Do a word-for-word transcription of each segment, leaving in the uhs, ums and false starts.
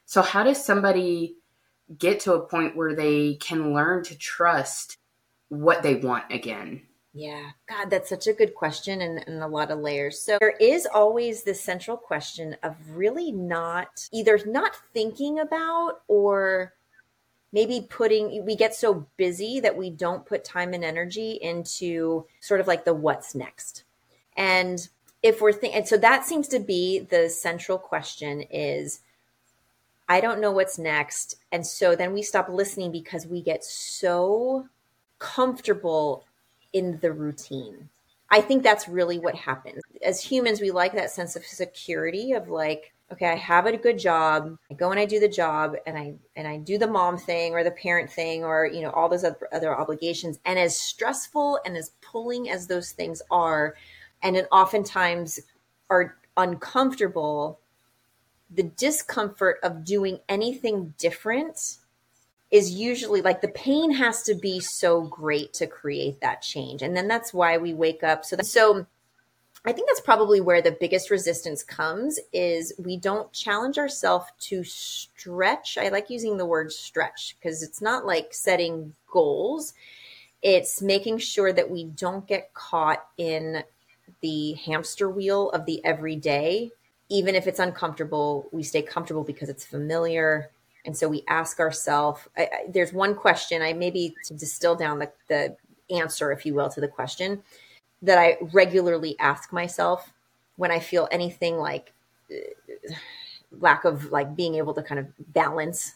So how does somebody get to a point where they can learn to trust what they want again? Yeah. God, that's such a good question and, and a lot of layers. So there is always this central question of really not either not thinking about or maybe putting, we get so busy that we don't put time and energy into sort of like the what's next. And if we're thinking, and so that seems to be the central question is, I don't know what's next. And so then we stop listening because we get so comfortable in the routine. I think that's really what happens. As humans, we like that sense of security of like, okay, I have a good job. I go and I do the job and I and I do the mom thing or the parent thing or, you know, all those other, other obligations. And as stressful and as pulling as those things are, and it oftentimes are uncomfortable, the discomfort of doing anything different is usually like the pain has to be so great to create that change. And then that's why we wake up. So, that, so I think that's probably where the biggest resistance comes is we don't challenge ourselves to stretch. I like using the word stretch because it's not like setting goals. It's making sure that we don't get caught in the hamster wheel of the everyday. Even if it's uncomfortable, we stay comfortable because it's familiar. And so we ask ourselves, there's one question, I maybe to distill down the, the answer, if you will, to the question that I regularly ask myself when I feel anything like uh, lack of like being able to kind of balance.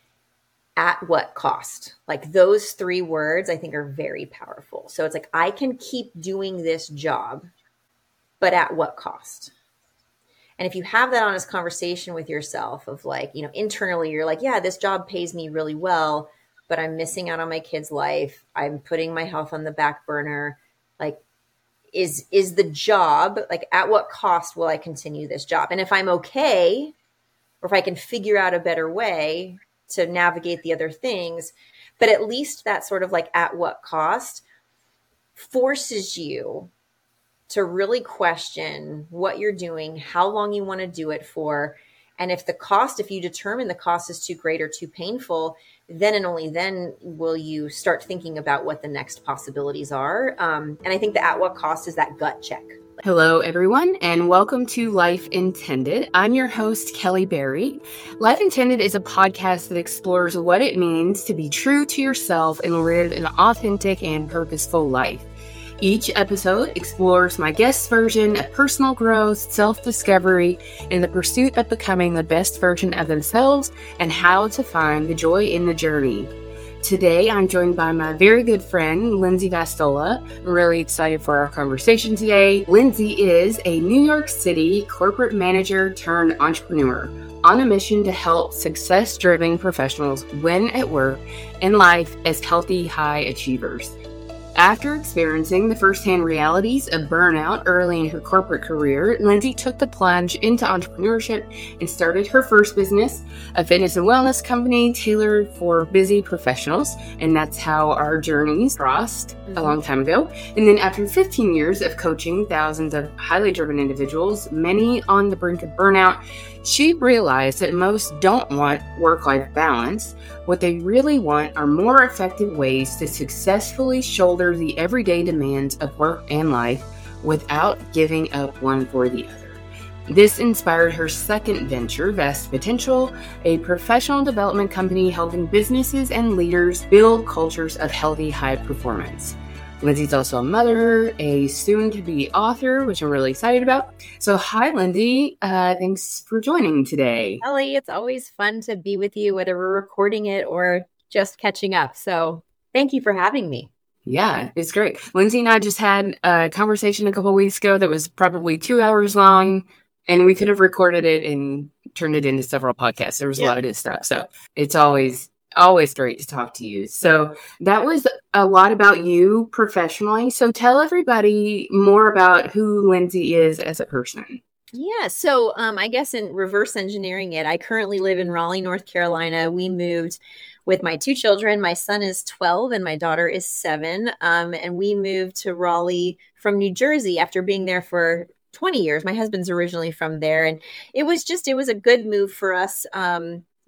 At what cost? Like those three words I think are very powerful. So it's like, I can keep doing this job, but at what cost? And if you have that honest conversation with yourself of like, you know, internally, you're like, yeah, this job pays me really well, but I'm missing out on my kid's life. I'm putting my health on the back burner. Like, is, is the job, like, at what cost will I continue this job? And if I'm okay, or if I can figure out a better way to navigate the other things, but at least that sort of like at what cost forces you to really question what you're doing, how long you want to do it for. And if the cost, if you determine the cost is too great or too painful, then and only then will you start thinking about what the next possibilities are. Um, and I think the at what cost is that gut check. Hello, everyone, and welcome to Life Intended. I'm your host, Kelly Berry. Life Intended is a podcast that explores what it means to be true to yourself and live an authentic and purposeful life. Each episode explores my guest's version of personal growth, self-discovery, and the pursuit of becoming the best version of themselves and how to find the joy in the journey. Today, I'm joined by my very good friend, Lindsay Vastola. I'm really excited for our conversation today. Lindsay is a New York City corporate manager turned entrepreneur on a mission to help success-driven professionals win at work and life as healthy high achievers. After experiencing the firsthand realities of burnout early in her corporate career, Lindsay took the plunge into entrepreneurship and started her first business, a fitness and wellness company tailored for busy professionals. And that's how our journeys crossed mm-hmm. a long time ago. And then after fifteen years of coaching thousands of highly driven individuals, many on the brink of burnout, she realized that most don't want work-life balance. What they really want are more effective ways to successfully shoulder the everyday demands of work and life without giving up one for the other. This inspired her second venture, Vast Potential, a professional development company helping businesses and leaders build cultures of healthy high performance. Lindsay's also a mother, a soon-to-be author, which I'm really excited about. So hi, Lindsay. Uh, thanks for joining today. Ellie, it's always fun to be with you, whether we're recording it or just catching up. So thank you for having me. Yeah, it's great. Lindsay and I just had a conversation a couple of weeks ago that was probably two hours long, and we could have recorded it and turned it into several podcasts. There was yeah. a lot of good stuff. So it's always... Always great to talk to you. So that was a lot about you professionally. So tell everybody more about who Lindsay is as a person. Yeah. So um, I guess in reverse engineering it, I currently live in Raleigh, North Carolina. We moved with my two children. My son is twelve and my daughter is seven. Um, and we moved to Raleigh from New Jersey after being there for twenty years. My husband's originally from there. And it was just, it was a good move for us. Um,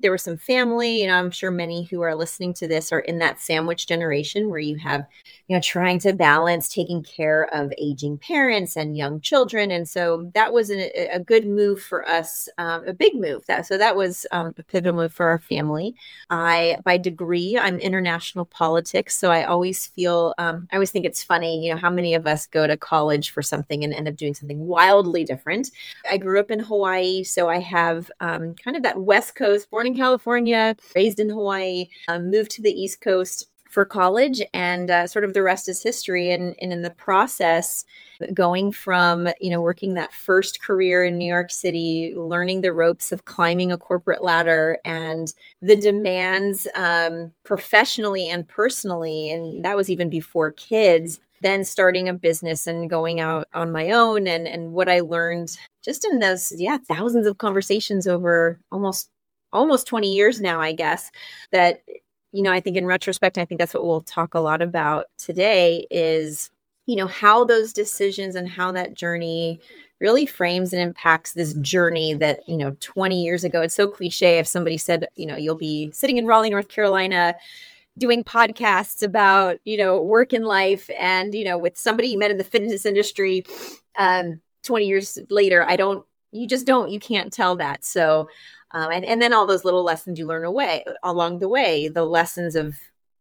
there was some family, you know, I'm sure many who are listening to this are in that sandwich generation where you have, you know, trying to balance taking care of aging parents and young children. And so that was a, a good move for us, um, a big move. That So that was um, a pivotal move for our family. I, by degree, I'm international politics. So I always feel, um, I always think it's funny, you know, how many of us go to college for something and end up doing something wildly different. I grew up in Hawaii, so I have um, kind of that West Coast, born in California, raised in Hawaii, um, moved to the East Coast for college, and uh, sort of the rest is history. And, and in the process, going from, you know, working that first career in New York City, learning the ropes of climbing a corporate ladder and the demands um, professionally and personally, and that was even before kids, then starting a business and going out on my own, and, and what I learned just in those, yeah, thousands of conversations over almost, almost twenty years now, I guess, that, you know, I think in retrospect, I think that's what we'll talk a lot about today is, you know, how those decisions and how that journey really frames and impacts this journey that, you know, twenty years ago, it's so cliche. If somebody said, you know, you'll be sitting in Raleigh, North Carolina, doing podcasts about, you know, work and life and, you know, with somebody you met in the fitness industry, um, twenty years later, I don't, you just don't, you can't tell that. So, um, and, and then all those little lessons you learn away along the way, the lessons of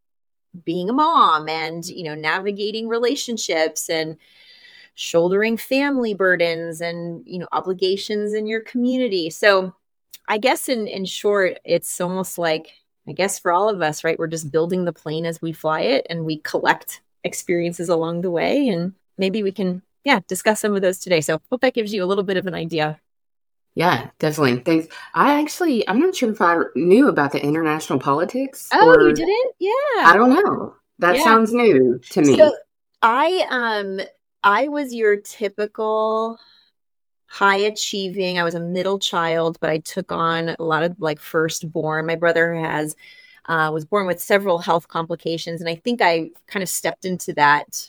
being a mom and, you know, navigating relationships and shouldering family burdens and, you know, obligations in your community. So I guess in, in short, it's almost like, I guess for all of us, right, we're just building the plane as we fly it and we collect experiences along the way. And maybe we can, yeah, discuss some of those today. So hope that gives you a little bit of an idea. Yeah, definitely. Thanks. I actually, I'm not sure if I knew about the international politics. Oh, or, you didn't? Yeah. I don't know. That Yeah. sounds new to me. So I, um, I was your typical high achieving. I was a middle child, but I took on a lot of like firstborn. My brother has uh, was born with several health complications, and I think I kind of stepped into that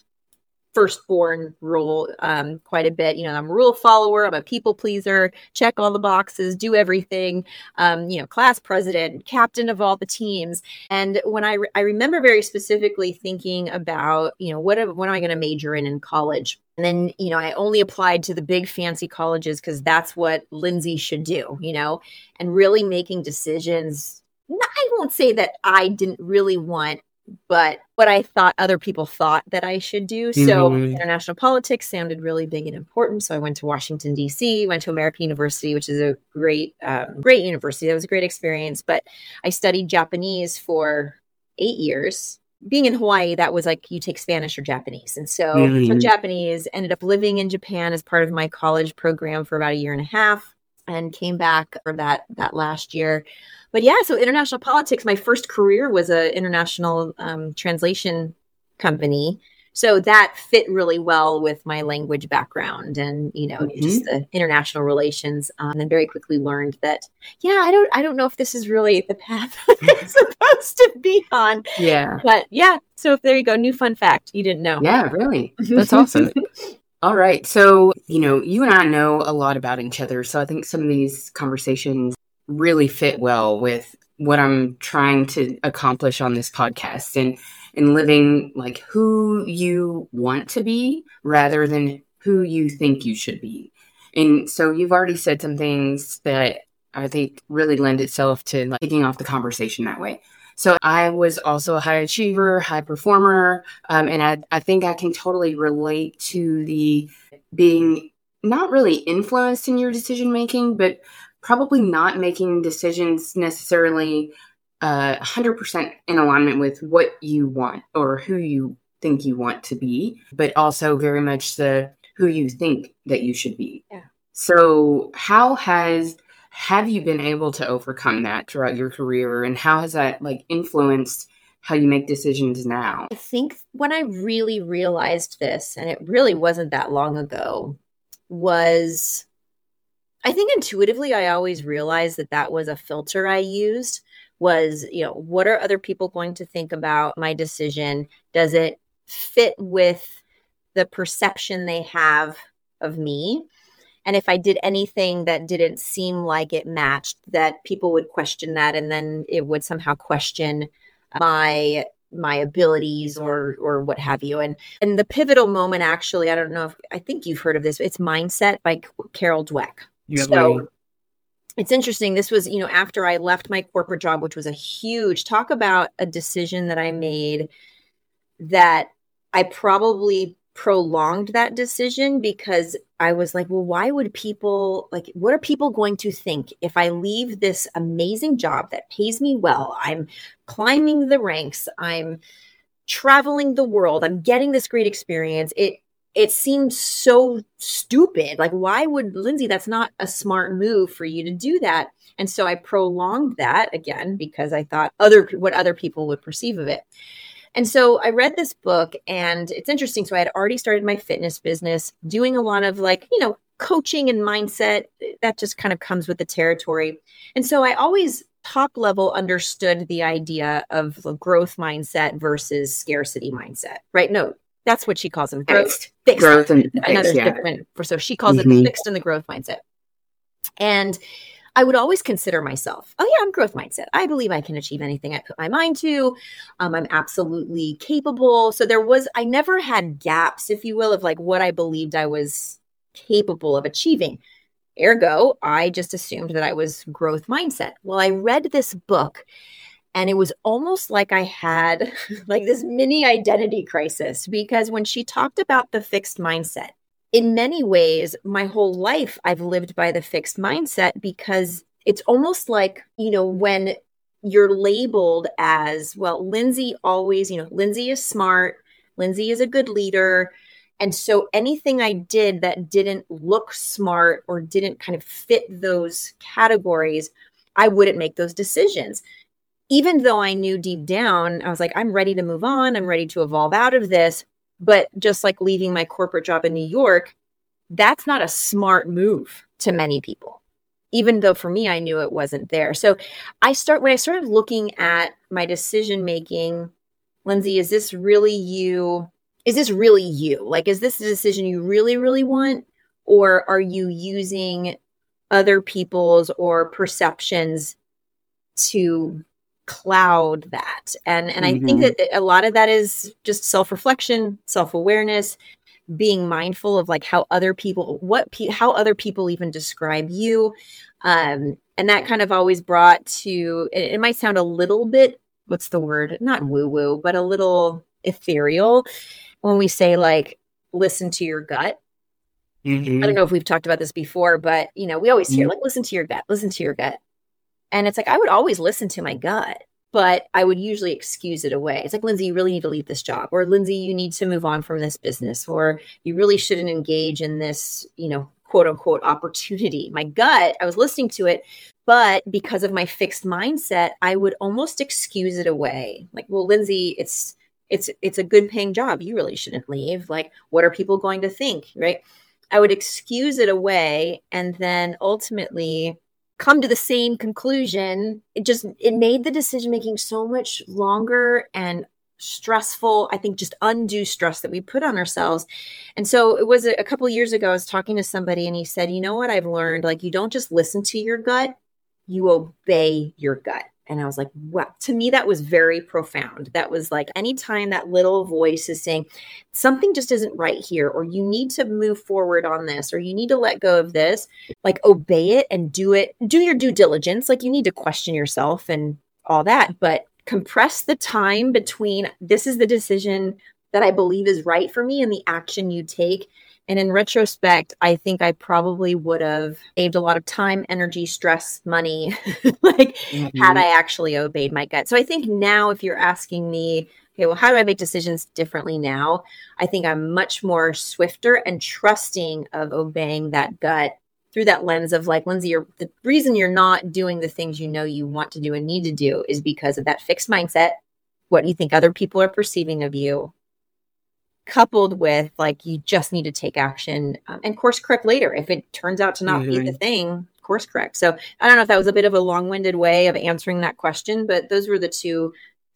firstborn role um, quite a bit. You know, I'm a rule follower. I'm a people pleaser. Check all the boxes. Do everything. Um, you know, class president, captain of all the teams. And when I re- I remember very specifically thinking about, you know, what am, what am I going to major in in college? And then, you know, I only applied to the big fancy colleges because that's what Lindsay should do, you know, and really making decisions. I won't say that I didn't really want, but what I thought other people thought that I should do. So Mhm. international politics sounded really big and important. So I went to Washington, D C, went to American University, which is a great, um, great university. That was a great experience. But I studied Japanese for eight years. Being in Hawaii, that was like you take Spanish or Japanese. And so Mhm. took Japanese, ended up living in Japan as part of my college program for about a year and a half, and came back for that that last year. But yeah, so international politics, my first career was an international um, translation company. So that fit really well with my language background and, you know, Mhm. just the international relations. Um, and very quickly learned that, yeah, I don't, I don't know if this is really the path I'm supposed to be on. Yeah. But yeah, so there you go. New fun fact you didn't know. Yeah, really. That's awesome. All right. So, you know, you and I know a lot about each other. So I think some of these conversations really fit well with what I'm trying to accomplish on this podcast and, and living like who you want to be rather than who you think you should be. And so you've already said some things that I think really lend itself to like kicking off the conversation that way. So I was also a high achiever, high performer, um, and I, I think I can totally relate to the being not really influenced in your decision making, but probably not making decisions necessarily uh, one hundred percent in alignment with what you want or who you think you want to be, but also very much the who you think that you should be. Yeah. So how has have you been able to overcome that throughout your career, and how has that like influenced how you make decisions now? I think when I really realized this, and it really wasn't that long ago, was I think intuitively I always realized that that was a filter I used was, you know, what are other people going to think about my decision? Does it fit with the perception they have of me? And if I did anything that didn't seem like it matched, that people would question that, and then it would somehow question my my abilities or or what have you. And and the pivotal moment, actually, I don't know if I think you've heard of this. It's Mindset by Carol Dweck. Yeah, so it's interesting. This was, you know, after I left my corporate job, which was a huge talk about a decision that I made that I probably prolonged that decision because I was like, well, why would people like, what are people going to think if I leave this amazing job that pays me well? I'm climbing the ranks. I'm traveling the world. I'm getting this great experience. It, it seemed so stupid. Like, why would Lindsay, that's not a smart move for you to do that. And so I prolonged that again, because I thought other, what other people would perceive of it. And so I read this book, and it's interesting. So I had already started my fitness business, doing a lot of like, you know, coaching and mindset. That just kind of comes with the territory. And so I always top level understood the idea of the growth mindset versus scarcity mindset, right? No, that's what she calls them. Growth, fixed. Growth and Another fixed, yeah. different, so she calls mm-hmm. it the fixed and the growth mindset. And I would always consider myself, oh yeah, I'm growth mindset. I believe I can achieve anything I put my mind to. Um, I'm absolutely capable. So there was, I never had gaps, if you will, of like what I believed I was capable of achieving. Ergo, I just assumed that I was growth mindset. Well, I read this book, and it was almost like I had like this mini identity crisis, because when she talked about the fixed mindset, in many ways, my whole life, I've lived by the fixed mindset, because it's almost like, you know, when you're labeled as, well, Lindsay always, you know, Lindsay is smart, Lindsay is a good leader. And so anything I did that didn't look smart or didn't kind of fit those categories, I wouldn't make those decisions. Even though I knew deep down, I was like, I'm ready to move on. I'm ready to evolve out of this. But just like leaving my corporate job in New York, that's not a smart move to many people, even though for me, I knew it wasn't there. So I start, when I started looking at my decision-making, Lindsay, is this really you? Is this really you? Like, is this the decision you really, really want? Or are you using other people's or perceptions to cloud that? And and mm-hmm. I think that a lot of that is just self-reflection, self-awareness, being mindful of like how other people, what, pe- how other people even describe you. Um, and that kind of always brought to, it, it might sound a little bit, what's the word? Not woo-woo, but a little ethereal when we say like, listen to your gut. Mm-hmm. I don't know if we've talked about this before, but you know, we always hear mm-hmm. like, listen to your gut, listen to your gut. And it's like, I would always listen to my gut, but I would usually excuse it away. It's like, Lindsay, you really need to leave this job, or Lindsay, you need to move on from this business, or you really shouldn't engage in this, you know, quote unquote opportunity. My gut, I was listening to it, but because of my fixed mindset, I would almost excuse it away. Like, well, Lindsay, it's, it's, it's a good paying job. You really shouldn't leave. Like, what are people going to think? Right. I would excuse it away, and then ultimately come to the same conclusion. It just, it made the decision-making so much longer and stressful. I think just undue stress that we put on ourselves. And so it was a, a couple of years ago, I was talking to somebody, and he said, you know what I've learned? Like, you don't just listen to your gut, you obey your gut. And I was like, wow, to me, that was very profound. That was like, anytime that little voice is saying something just isn't right here, or you need to move forward on this, or you need to let go of this, like obey it and do it, do your due diligence. Like, you need to question yourself and all that, but compress the time between this is the decision that I believe is right for me and the action you take. And in retrospect, I think I probably would have saved a lot of time, energy, stress, money, like mm-hmm. had I actually obeyed my gut. So I think now, if you're asking me, okay, well, how do I make decisions differently now? I think I'm much more swifter and trusting of obeying that gut through that lens of like, Lindsay, you're, the reason you're not doing the things you know you want to do and need to do is because of that fixed mindset, what you think other people are perceiving of you, coupled with like, you just need to take action um, and course correct later. If it turns out to not mm-hmm. be the thing, course correct. So I don't know if that was a bit of a long-winded way of answering that question, but those were the two,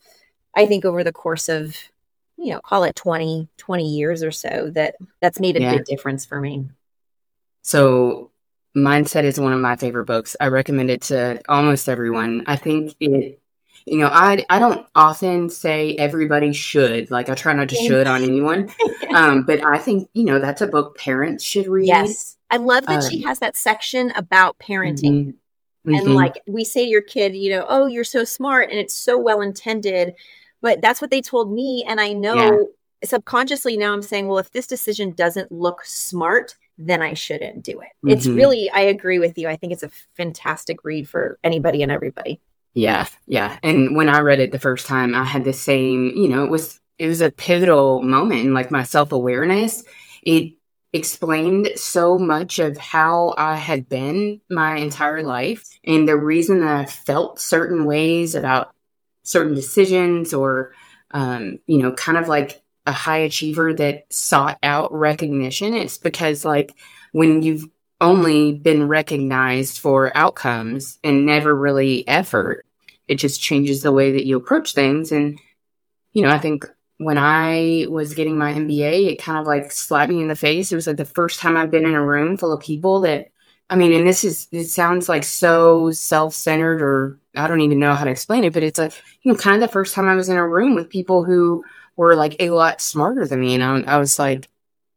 I think, over the course of, you know, call it twenty, twenty years or so, that that's made a yeah. big difference for me. So Mindset is one of my favorite books. I recommend it to almost everyone. I think it, you know, I I don't often say everybody should. Like I try not to should on anyone. Um, but I think, you know, that's a book parents should read. Yes. I love that Um, she has that section about parenting. mhm, And mhm. like we say to your kid, you know, oh, you're so smart and it's so well intended. But that's what they told me. And I know Yeah. subconsciously now I'm saying, well, if this decision doesn't look smart, then I shouldn't do it. It's Mhm. really, I agree with you. I think it's a fantastic read for anybody and everybody. Yeah, yeah. And when I read it the first time, I had the same, you know, it was it was a pivotal moment in like my self-awareness. It explained so much of how I had been my entire life and the reason that I felt certain ways about certain decisions or um, you know, kind of like a high achiever that sought out recognition. It's because like when you've only been recognized for outcomes and never really effort, it just changes the way that you approach things. And, you know, I think when I was getting my M B A, it kind of like slapped me in the face. It was like the first time I've been in a room full of people that, I mean, and this is, it sounds like so self-centered or I don't even know how to explain it, but it's like, you know, kind of the first time I was in a room with people who were like a lot smarter than me. And I, I was like,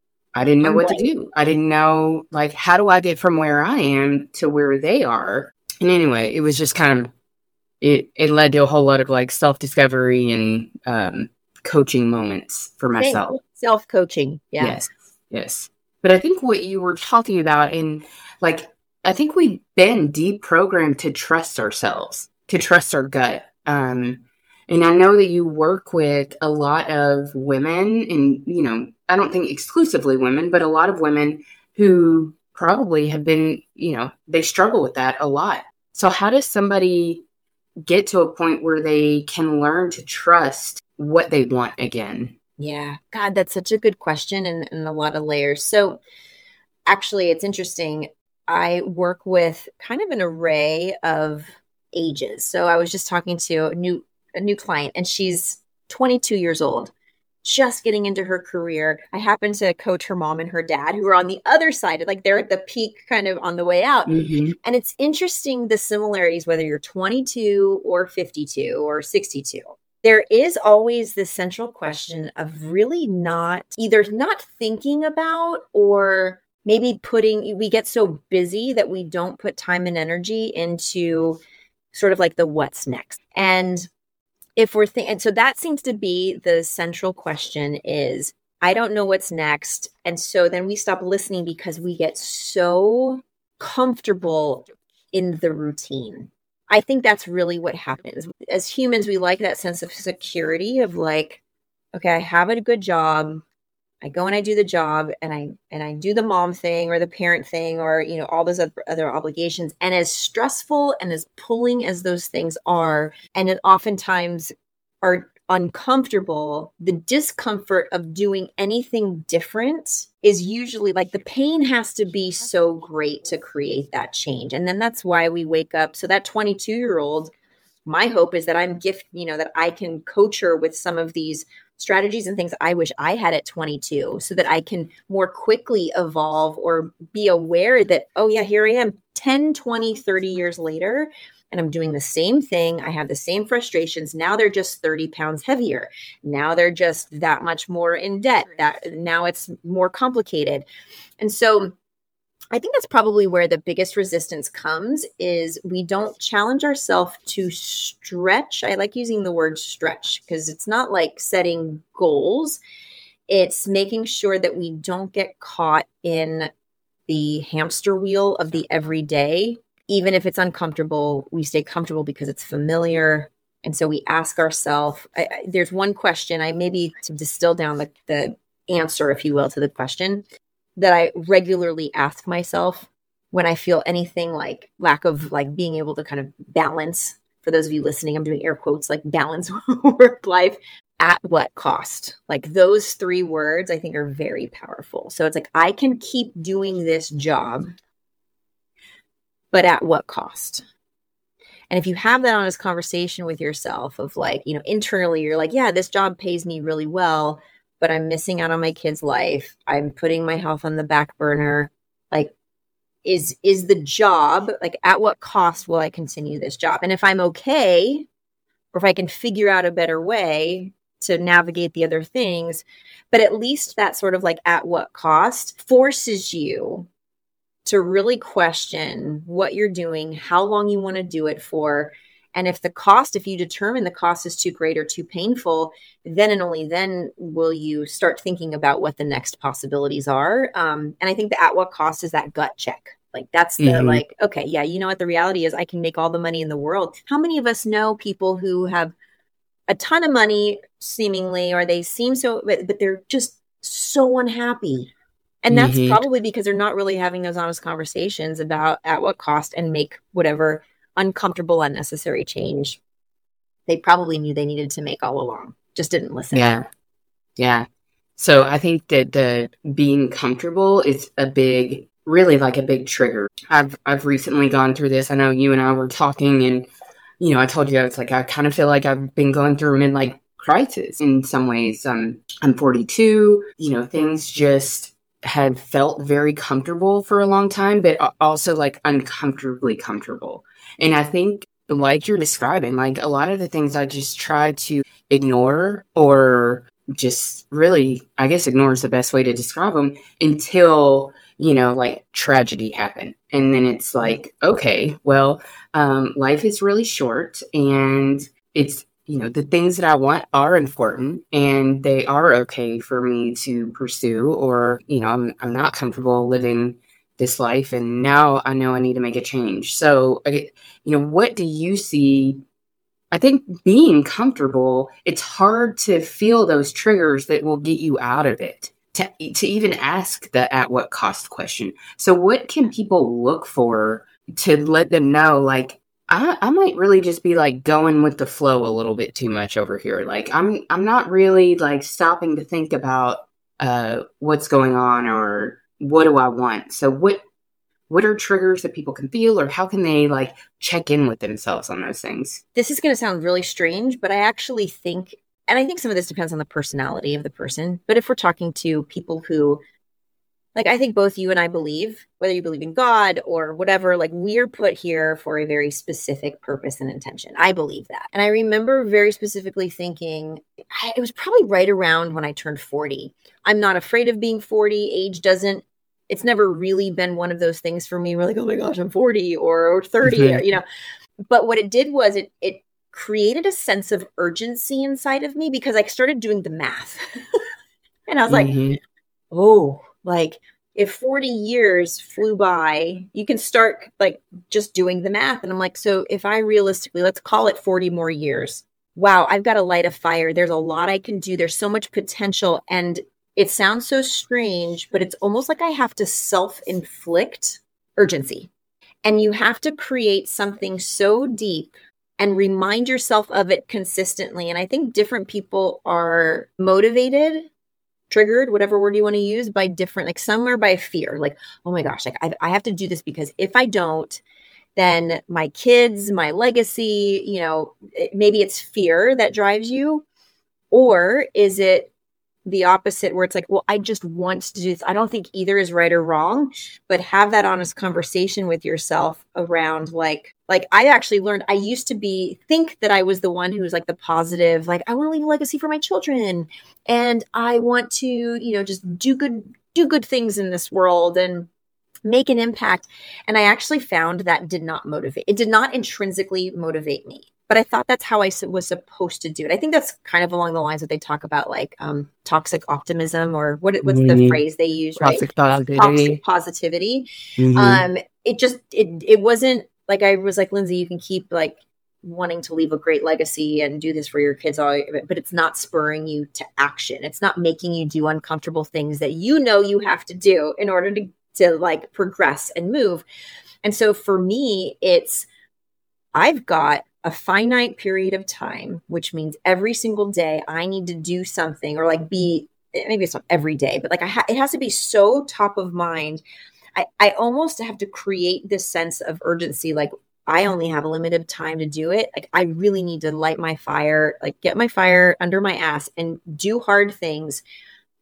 I didn't know what to do. I didn't know, like, how do I get from where I am to where they are? And anyway, it was just kind of, it, it led to a whole lot of like self-discovery and um, coaching moments for myself. Self-coaching. Yeah. Yes. Yes. But I think what you were talking about, and like, I think we've been deprogrammed to trust ourselves, to trust our gut. Um, and I know that you work with a lot of women and, you know, I don't think exclusively women, but a lot of women who probably have been, you know, they struggle with that a lot. So how does somebody get to a point where they can learn to trust what they want again? Yeah. God, that's such a good question and, and a lot of layers. So actually, it's interesting. I work with kind of an array of ages. So I was just talking to a new a new client and she's twenty-two years old, just getting into her career. I happen to coach her mom and her dad who are on the other side, like they're at the peak kind of on the way out. Mm-hmm. And it's interesting the similarities, whether you're twenty-two or fifty-two or sixty-two. There is always this central question of really not either not thinking about or maybe putting, we get so busy that we don't put time and energy into sort of like the what's next. And if we're thinking, and so that seems to be the central question is, I don't know what's next. And so then we stop listening because we get so comfortable in the routine. I think that's really what happens. As humans, we like that sense of security of like, okay, I have a good job. I go and I do the job and I and I do the mom thing or the parent thing or, you know, all those other, other obligations. And as stressful and as pulling as those things are, and it oftentimes are uncomfortable, the discomfort of doing anything different is usually like the pain has to be so great to create that change. And then that's why we wake up. So that twenty-two year old, my hope is that I'm gift, you know, that I can coach her with some of these strategies and things I wish I had at twenty-two so that I can more quickly evolve or be aware that, oh yeah, here I am ten, twenty, thirty years later, and I'm doing the same thing. I have the same frustrations. Now they're just thirty pounds heavier. Now they're just that much more in debt. That now it's more complicated. And so I think that's probably where the biggest resistance comes is we don't challenge ourselves to stretch. I like using the word stretch because it's not like setting goals. It's making sure that we don't get caught in the hamster wheel of the everyday. Even if it's uncomfortable, we stay comfortable because it's familiar. And so we ask ourselves, I, I, there's one question, I maybe to distill down the, the answer, if you will, to the question that I regularly ask myself when I feel anything like lack of like being able to kind of balance. For those of you listening, I'm doing air quotes, like balance work life. At what cost? Like those three words I think are very powerful. So it's like, I can keep doing this job, but at what cost? And if you have that honest conversation with yourself of like, you know, internally, you're like, yeah, this job pays me really well, but I'm missing out on my kid's life. I'm putting my health on the back burner. Like, is, is the job, like at what cost will I continue this job? And if I'm okay, or if I can figure out a better way to navigate the other things, but at least that sort of like at what cost forces you to really question what you're doing, how long you want to do it for. And if the cost, if you determine the cost is too great or too painful, then and only then will you start thinking about what the next possibilities are. Um, and I think the at what cost is that gut check. Like that's the mm-hmm. like, okay, yeah, you know what the reality is, I can make all the money in the world. How many of us know people who have a ton of money seemingly, or they seem so, but, but they're just so unhappy. And that's mm-hmm. probably because they're not really having those honest conversations about at what cost and make whatever uncomfortable, unnecessary change they probably knew they needed to make all along. Just didn't listen. Yeah. Yeah. So I think that the being comfortable is a big, really like a big trigger. I've, I've recently gone through this. I know you and I were talking and, you know, I told you, I was like, I kind of feel like I've been going through a midlife crisis in some ways. Um, I'm forty-two, you know, things just had felt very comfortable for a long time, but also like uncomfortably comfortable. And I think like you're describing, like a lot of the things I just try to ignore or just really, I guess ignore is the best way to describe them until, you know, like tragedy happened. And then it's like, okay, well, um, life is really short and it's, you know, the things that I want are important and they are okay for me to pursue, or, you know, I'm, I'm not comfortable living this life. And now I know I need to make a change. So, you know, what do you see? I think being comfortable, it's hard to feel those triggers that will get you out of it, to, to even ask the at what cost question. So what can people look for to let them know, like, I, I might really just be like going with the flow a little bit too much over here. Like I'm, I'm not really like stopping to think about uh, what's going on or what do I want. So what, what are triggers that people can feel, or how can they like check in with themselves on those things? This is going to sound really strange, but I actually think, and I think some of this depends on the personality of the person. But if we're talking to people who, like, I think both you and I believe, whether you believe in God or whatever, like we're put here for a very specific purpose and intention. I believe that. And I remember very specifically thinking, I, it was probably right around when I turned forty. I'm not afraid of being forty. Age doesn't, it's never really been one of those things for me. We're like, oh my gosh, I'm forty or, or thirty, mm-hmm. you know. But what it did was it it created a sense of urgency inside of me because I started doing the math. And I was mm-hmm. like, oh, like if forty years flew by, you can start like just doing the math. And I'm like, so if I realistically, let's call it forty more years. Wow, I've got to light a fire. There's a lot I can do. There's so much potential. And it sounds so strange, but it's almost like I have to self-inflict urgency. And you have to create something so deep and remind yourself of it consistently. And I think different people are motivated, triggered, whatever word you want to use, by different, like some are by fear, like, oh my gosh, like I, I have to do this because if I don't, then my kids, my legacy, you know, it, maybe it's fear that drives you. Or is it the opposite where it's like, well, I just want to do this. I don't think either is right or wrong, but have that honest conversation with yourself around like, like I actually learned, I used to be, think that I was the one who was like the positive, like I want to leave a legacy for my children and I want to, you know, just do good, do good things in this world and make an impact. And I actually found that did not motivate. It did not intrinsically motivate me. But I thought that's how I was supposed to do it. I think that's kind of along the lines that they talk about, like um, toxic optimism, or what? What's mm-hmm. the phrase they use? Toxic right? positivity. Toxic positivity. Mm-hmm. Um, it just it it wasn't like I was like, Lindsay, you can keep like wanting to leave a great legacy and do this for your kids, all, but it's not spurring you to action. It's not making you do uncomfortable things that you know you have to do in order to to like progress and move. And so for me, it's I've got a finite period of time, which means every single day I need to do something or like be, maybe it's not every day, but like I ha- it has to be so top of mind. I, I almost have to create this sense of urgency. Like I only have a limited time to do it. Like I really need to light my fire, like get my fire under my ass and do hard things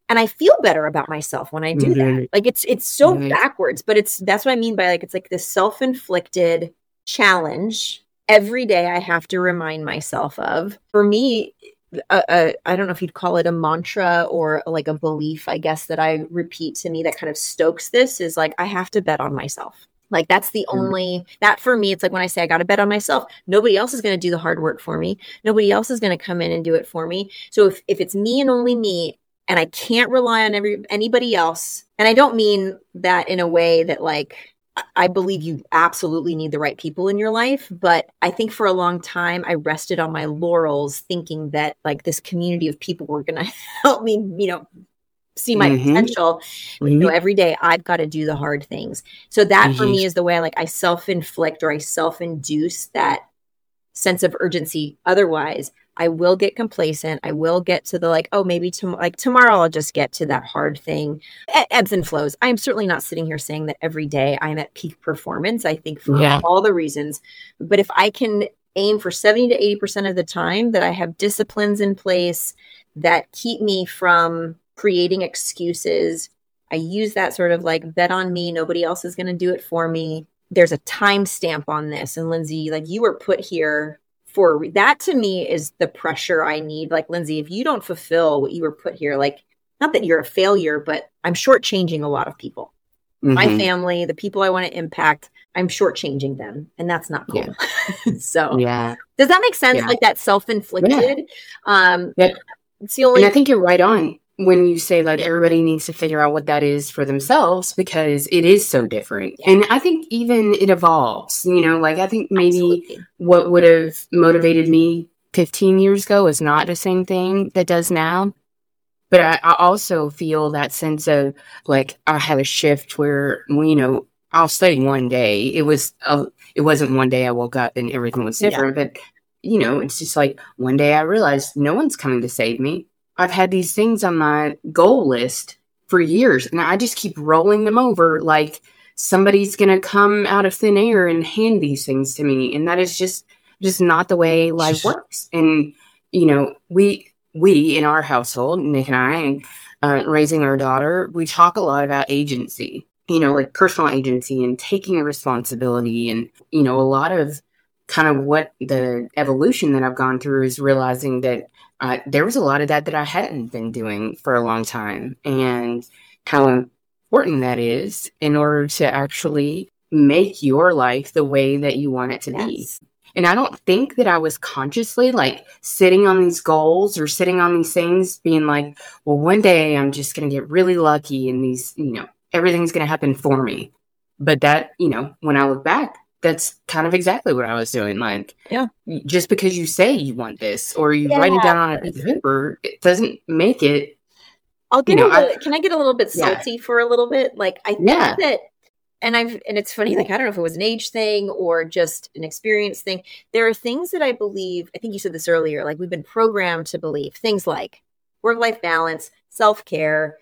And I feel better about myself when I do Mm-hmm. that. Like it's it's so Mm-hmm. backwards, but it's that's what I mean by like it's like this self-inflicted challenge every day I have to remind myself of. For me, uh, uh, I don't know if you'd call it a mantra or like a belief, I guess, that I repeat to me that kind of stokes this is like I have to bet on myself. Like that's the only, that for me, it's like when I say I got to bet on myself, nobody else is going to do the hard work for me. Nobody else is going to come in and do it for me. So if, if it's me and only me, and I can't rely on every anybody else, and I don't mean that in a way that like, I believe you absolutely need the right people in your life. But I think for a long time, I rested on my laurels thinking that like this community of people were going to help me, you know, see my Mm-hmm. potential. Mm-hmm. You know, every day I've got to do the hard things. So that Mm-hmm. for me is the way I like I self-inflict or I self-induce that sense of urgency. Otherwise, I will get complacent. I will get to the like, oh, maybe to, like tomorrow I'll just get to that hard thing. It ebbs and flows. I am certainly not sitting here saying that every day I'm at peak performance. I think for Yeah. all the reasons. But if I can aim for seventy to eighty percent of the time that I have disciplines in place that keep me from creating excuses, I use that sort of like bet on me. Nobody else is going to do it for me. There's a timestamp on this. And Lindsay, like you were put here for a re- that to me is the pressure I need. Like, Lindsay, if you don't fulfill what you were put here, like, not that you're a failure, but I'm shortchanging a lot of people. Mm-hmm. My family, the people I want to impact, I'm shortchanging them. And that's not cool. Yeah. So Yeah. does that make sense? Yeah. Like that self-inflicted? Yeah. Um, Yeah. it's the only. And I think you're right on when you say like everybody needs to figure out what that is for themselves because it is so different. Yeah. And I think even it evolves, you know, like I think maybe Absolutely. what would have motivated me fifteen years ago is not the same thing that does now. But I, I also feel that sense of like I had a shift where, you know, I'll say one day it was, a, it wasn't one day I woke up and everything was different, yeah. But you know, it's just like one day I realized no one's coming to save me. I've had these things on my goal list for years and I just keep rolling them over like somebody's going to come out of thin air and hand these things to me. And that is just, just not the way life works. And, you know, we, we in our household, Nick and I, and uh, raising our daughter, we talk a lot about agency, you know, like personal agency and taking a responsibility. And, you know, a lot of kind of what the evolution that I've gone through is realizing that uh, there was a lot of that that I hadn't been doing for a long time and how important that is in order to actually make your life the way that you want it to be. Yes. And I don't think that I was consciously like sitting on these goals or sitting on these things being like, well, one day I'm just going to get really lucky and these, you know, everything's going to happen for me. But that, you know, when I look back, that's kind of exactly what I was doing. Like, yeah, just because you say you want this or you yeah. write it down on a piece of paper, it doesn't make it. I'll get you know, a little, I, can I get a little bit salty yeah. for a little bit? Like, I think yeah. that, and I've, and it's funny, like, I don't know if it was an age thing or just an experience thing. There are things that I believe, I think you said this earlier, like we've been programmed to believe things like work-life balance, self-care,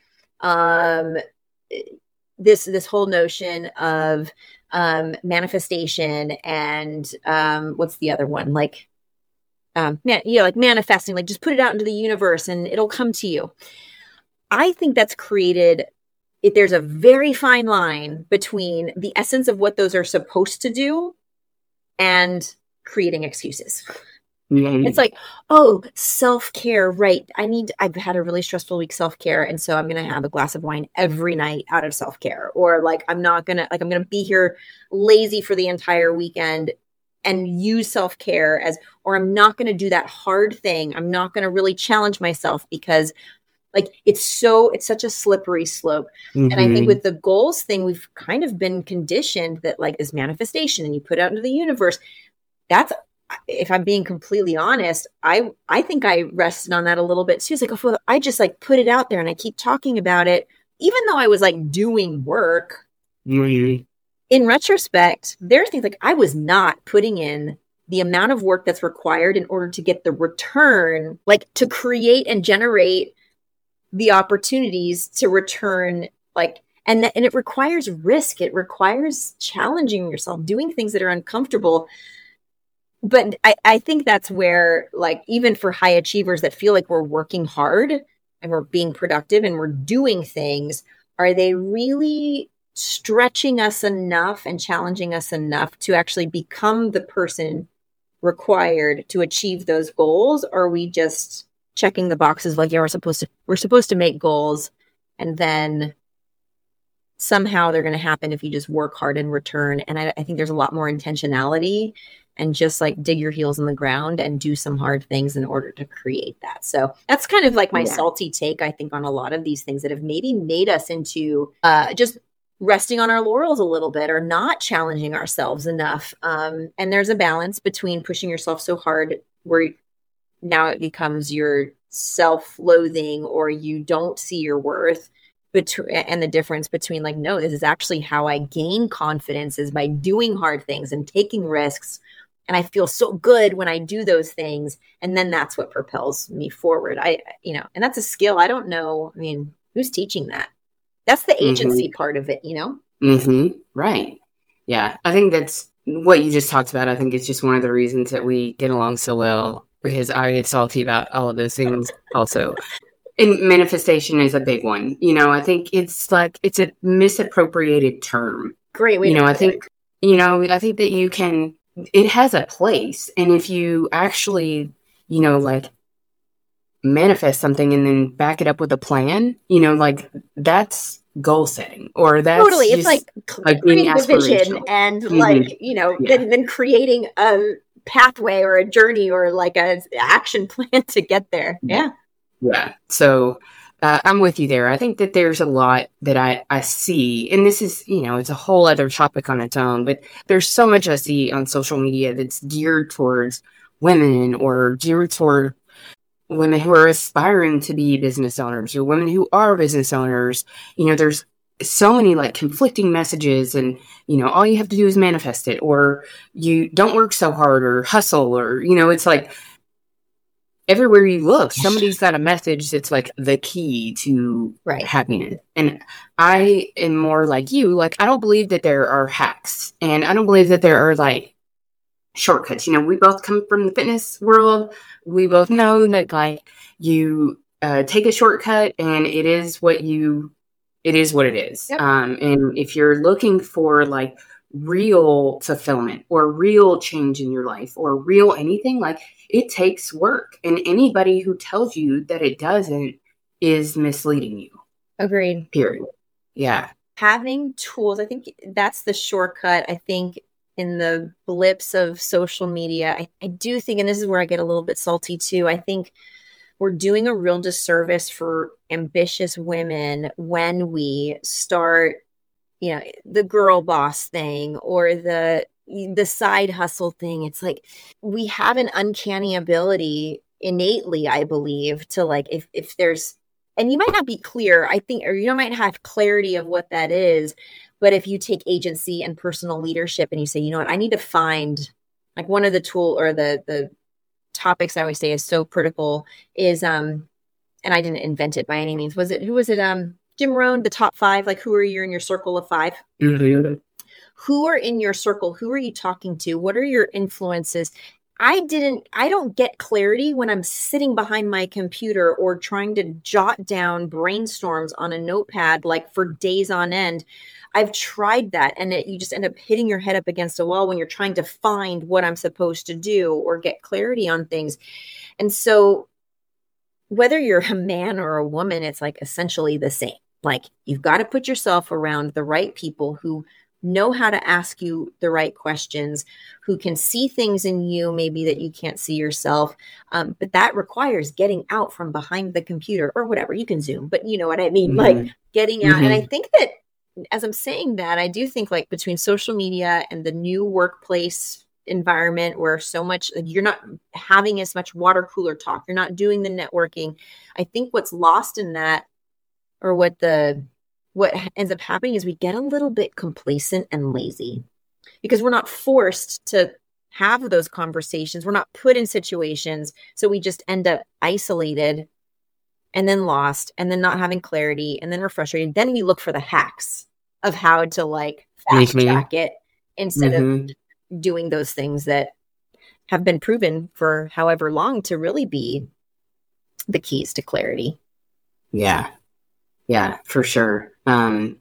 um, this, this whole notion of, um, manifestation and, um, what's the other one? Like, um, man, yeah, like manifesting, like just put it out into the universe and it'll come to you. I think that's created, if there's a very fine line between the essence of what those are supposed to do and creating excuses. Mm-hmm. It's like, oh, self-care, right? I need, I've had a really stressful week self-care. And so I'm going to have a glass of wine every night out of self-care. Or like, I'm not going to, like, I'm going to be here lazy for the entire weekend and use self-care as, or I'm not going to do that hard thing. I'm not going to really challenge myself because like, it's so, it's such a slippery slope. Mm-hmm. And I think with the goals thing, we've kind of been conditioned that like this manifestation and you put out into the universe, that's, if I'm being completely honest, I, I think I rested on that a little bit too. It's like, oh, well, I just like put it out there and I keep talking about it, even though I was like doing work. Mm-hmm. In retrospect, there are things like I was not putting in the amount of work that's required in order to get the return, like to create and generate the opportunities to return, like, and th- and it requires risk. It requires challenging yourself, doing things that are uncomfortable. But I, I think that's where, like, even for high achievers that feel like we're working hard, and we're being productive and we're doing things, are they really stretching us enough and challenging us enough to actually become the person required to achieve those goals? Or are we just checking the boxes like, yeah, we're supposed to, we're supposed to make goals, and then somehow they're going to happen if you just work hard in return. And I, I think there's a lot more intentionality and just like dig your heels in the ground and do some hard things in order to create that. So that's kind of like my yeah. salty take, I think, on a lot of these things that have maybe made us into uh, just resting on our laurels a little bit or not challenging ourselves enough. Um, and there's a balance between pushing yourself so hard where now it becomes your self-loathing or you don't see your worth. Between, and the difference between like, no, this is actually how I gain confidence, is by doing hard things and taking risks. And I feel so good when I do those things. And then that's what propels me forward. I, you know, and that's a skill. I don't know. I mean, who's teaching that? That's the agency mm-hmm. part of it, you know? Mm-hmm. Right. Yeah. I think that's what you just talked about. I think it's just one of the reasons that we get along so well, because I get salty about all of those things also. And manifestation is a big one. You know, I think it's like, it's a misappropriated term. Great way You to know, I think, it. you know, I think that you can, it has a place. And if you actually, you know, like manifest something and then back it up with a plan, you know, like that's goal setting, or that's totally. It's like, like being vision and mm-hmm. like, you know, yeah. then, then creating a pathway or a journey or like a action plan to get there. Yeah. Yeah. So uh, I'm with you there. I think that there's a lot that I, I see, and this is, you know, it's a whole other topic on its own, but there's so much I see on social media that's geared towards women or geared toward women who are aspiring to be business owners or women who are business owners. You know, there's so many like conflicting messages, and, you know, all you have to do is manifest it, or you don't work so hard, or hustle, or, you know, it's like, everywhere you look, somebody's got a message that's like the key to right. happiness. And I am more like you. Like, I don't believe that there are hacks, and I don't believe that there are like shortcuts. You know, we both come from the fitness world. We both know that like you uh, take a shortcut and it is what you, it is what it is. Yep. Um, and if you're looking for like real fulfillment or real change in your life or real anything, like it takes work, and anybody who tells you that it doesn't is misleading you. Agreed. Period. Yeah. Having tools, I think that's the shortcut. I think in the blips of social media, I, I do think, and this is where I get a little bit salty too, I think we're doing a real disservice for ambitious women when we start, you know, the girl boss thing or the the side hustle thing. It's like we have an uncanny ability innately, I believe, to like if if there's, and you might not be clear, I think, or you might have clarity of what that is, but if you take agency and personal leadership and you say, you know what, I need to find, like one of the tool or the the topics I always say is so critical is um and I didn't invent it by any means. Was it who was it um Jim Rohn, the top five, like who are you in your circle of five? Mm-hmm. Who are in your circle? Who are you talking to? What are your influences? I didn't, I don't get clarity when I'm sitting behind my computer or trying to jot down brainstorms on a notepad, like for days on end. I've tried that, and it, you just end up hitting your head up against a wall when you're trying to find what I'm supposed to do or get clarity on things. And so whether you're a man or a woman, it's like essentially the same. Like you've got to put yourself around the right people who know how to ask you the right questions, who can see things in you maybe that you can't see yourself. Um, but that requires getting out from behind the computer or whatever. You can Zoom, but you know what I mean? Mm-hmm. Like getting out. Mm-hmm. And I think that as I'm saying that, I do think like between social media and the new workplace environment where so much, you're not having as much water cooler talk, you're not doing the networking. I think what's lost in that, or what the what ends up happening, is we get a little bit complacent and lazy because we're not forced to have those conversations. We're not put in situations. So we just end up isolated and then lost and then not having clarity. And then we're frustrated. Then we look for the hacks of how to like fast track it instead mm-hmm. of doing those things that have been proven for however long to really be the keys to clarity. Yeah. Yeah, for sure. Um,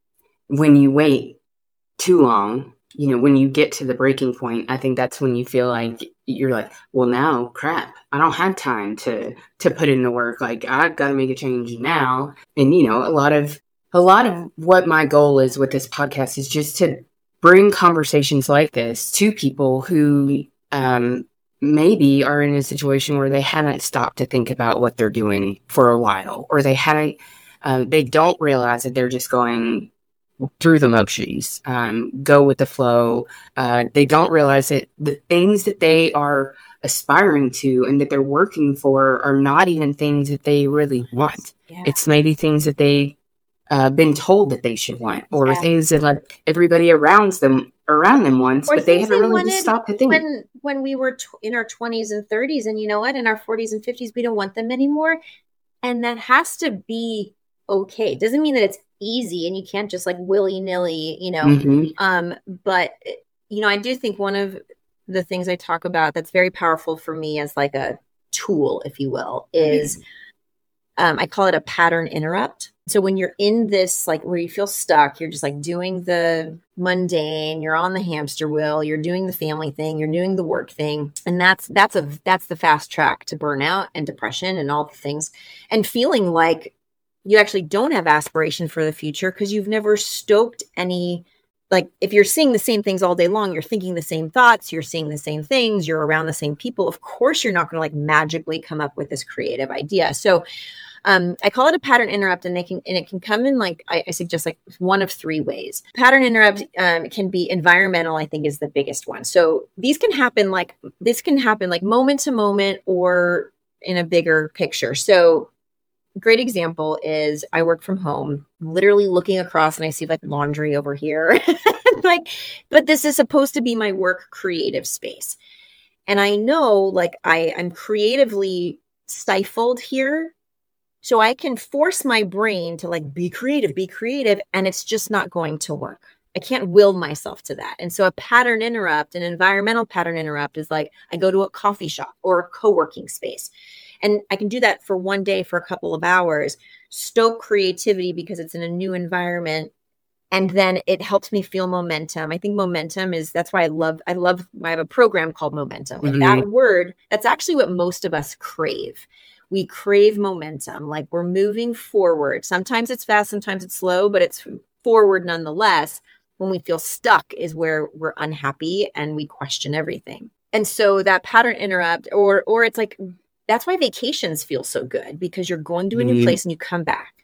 when you wait too long, you know, when you get to the breaking point, I think that's when you feel like you're like, well, now crap, I don't have time to, to put in the work. Like I've got to make a change now. And, you know, a lot of, a lot of what my goal is with this podcast is just to bring conversations like this to people who, um, maybe are in a situation where they haven't stopped to think about what they're doing for a while, or they haven't, uh, they don't realize that they're just going through the motions, um, go with the flow. Uh, they don't realize that the things that they are aspiring to and that they're working for are not even things that they really want. Yeah. It's maybe things that they uh, been told that they should want, or yeah. things that like everybody around them around them wants, or but they haven't they really just stopped to think. When when we were t- in our twenties and thirties, and you know what, in our forties and fifties, we don't want them anymore, and that has to be okay. It doesn't mean that it's easy and you can't just like willy-nilly, you know, mm-hmm. um, but you know, I do think one of the things I talk about that's very powerful for me as like a tool, if you will, is mm-hmm. um, I call it a pattern interrupt. So when you're in this, like where you feel stuck, you're just like doing the mundane, you're on the hamster wheel, you're doing the family thing, you're doing the work thing. And that's, that's a, that's the fast track to burnout and depression and all the things, and feeling like you actually don't have aspiration for the future because you've never stoked any, like if you're seeing the same things all day long, you're thinking the same thoughts, you're seeing the same things, you're around the same people. Of course, you're not going to like magically come up with this creative idea. So um, I call it a pattern interrupt, and they can, and it can come in like, I, I suggest like one of three ways. Pattern interrupt um, can be environmental, I think is the biggest one. So these can happen like, this can happen like moment to moment or in a bigger picture. So great example is I work from home, literally looking across and I see like laundry over here. Like, but this is supposed to be my work creative space. And I know like I, I'm creatively stifled here. So I can force my brain to like be creative, be creative, and it's just not going to work. I can't will myself to that. And so a pattern interrupt, an environmental pattern interrupt is like I go to a coffee shop or a co-working space. And I can do that for one day for a couple of hours, stoke creativity because it's in a new environment. And then it helps me feel momentum. I think momentum is, that's why I love, I love, I have a program called Momentum. Like mm-hmm. that word, that's actually what most of us crave. We crave momentum. Like we're moving forward. Sometimes it's fast, sometimes it's slow, but it's forward nonetheless. When we feel stuck is where we're unhappy and we question everything. And so that pattern interrupt, or, or it's like, that's why vacations feel so good, because you're going to a new mm-hmm. place and you come back.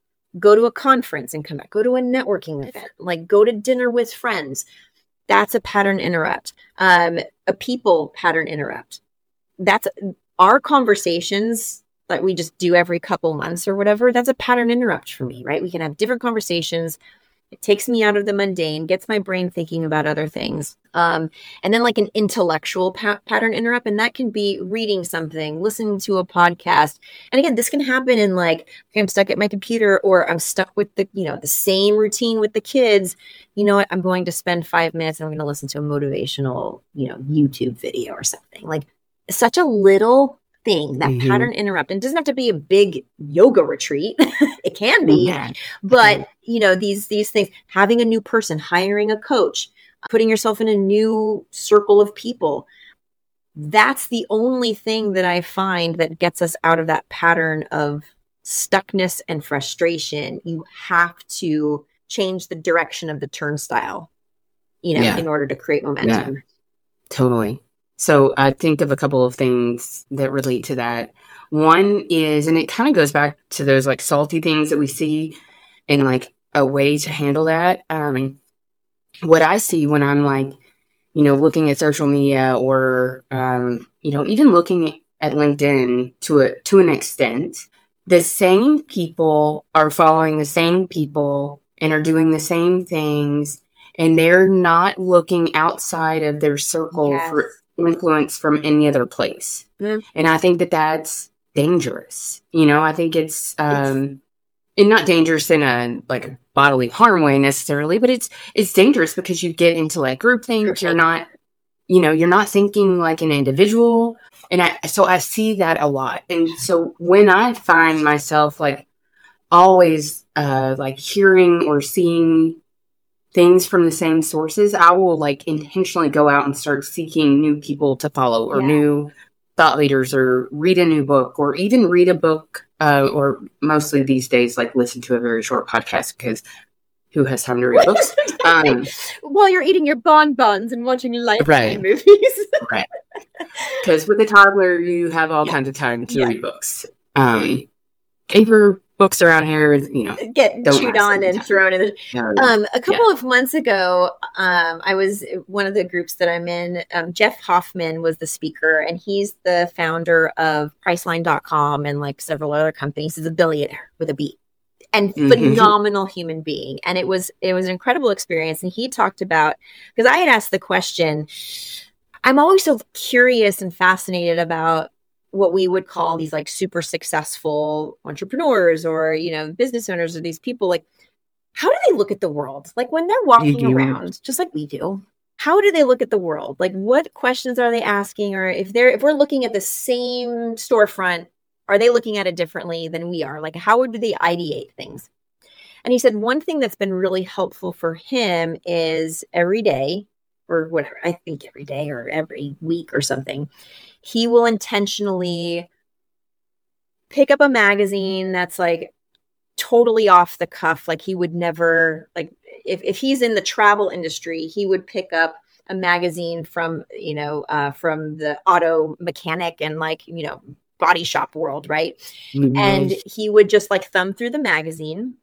Go to a conference and come back. Go to a networking event. Like go to dinner with friends. That's a pattern interrupt. Um, a people pattern interrupt. That's our conversations that we just do every couple months or whatever. That's a pattern interrupt for me, right? We can have different conversations. It takes me out of the mundane, gets my brain thinking about other things. Um, and then like an intellectual pa- pattern interrupt. And that can be reading something, listening to a podcast. And again, this can happen in like, okay, I'm stuck at my computer, or I'm stuck with the, you know, the same routine with the kids. You know what? I'm going to spend five minutes and I'm going to listen to a motivational, you know, YouTube video or something. Like such a little thing, that mm-hmm. pattern interrupt. And it doesn't have to be a big yoga retreat. It can be, yeah. but mm-hmm. you know, these, these things, having a new person, hiring a coach, putting yourself in a new circle of people. That's the only thing that I find that gets us out of that pattern of stuckness and frustration. You have to change the direction of the turnstile, you know, yeah. in order to create momentum. Yeah. Totally. So I think of a couple of things that relate to that. One is, and it kind of goes back to those like salty things that we see in like a way to handle that. Um, what I see when I'm like, you know, looking at social media or, um, you know, even looking at LinkedIn to a, to an extent, the same people are following the same people and are doing the same things, and they're not looking outside of their circle yes. for influence from any other place. Mm-hmm. And I think that that's dangerous. You know, I think it's, um, and not dangerous in a, like a bodily harm way necessarily, but it's, it's dangerous because you get into like groupthink. You're not, you know, you're not thinking like an individual. And I, so I see that a lot. And so when I find myself like always uh, like hearing or seeing things from the same sources, I will like intentionally go out and start seeking new people to follow or yeah. new thought leaders, or read a new book, or even read a book, uh, or mostly these days, like listen to a very short podcast, because who has time to read books? Um, While you're eating your bonbons and watching Lifetime right. movies. Right. Because with a toddler, you have all yeah. kinds of time to yeah. read books. Um, paper books around here, you know, get chewed on and time. thrown in. The, no, um, a couple yeah. of months ago, um, I was one of the groups that I'm in. Um, Jeff Hoffman was the speaker, and he's the founder of Priceline dot com and like several other companies. He's a billionaire with a B, and mm-hmm. phenomenal human being. And it was it was an incredible experience. And he talked about, because I had asked the question, I'm always so curious and fascinated about what we would call these like super successful entrepreneurs, or, you know, business owners, or these people, like, how do they look at the world? Like when they're walking mm-hmm. around, just like we do, how do they look at the world? Like what questions are they asking? Or if they're, if we're looking at the same storefront, are they looking at it differently than we are? Like how do they ideate things? And he said, one thing that's been really helpful for him is every day, or whatever, I think every day or every week or something, he will intentionally pick up a magazine that's like totally off the cuff. Like he would never, like if, if he's in the travel industry, he would pick up a magazine from, you know, uh, from the auto mechanic and like, you know, body shop world. Right. Mm-hmm. And he would just like thumb through the magazine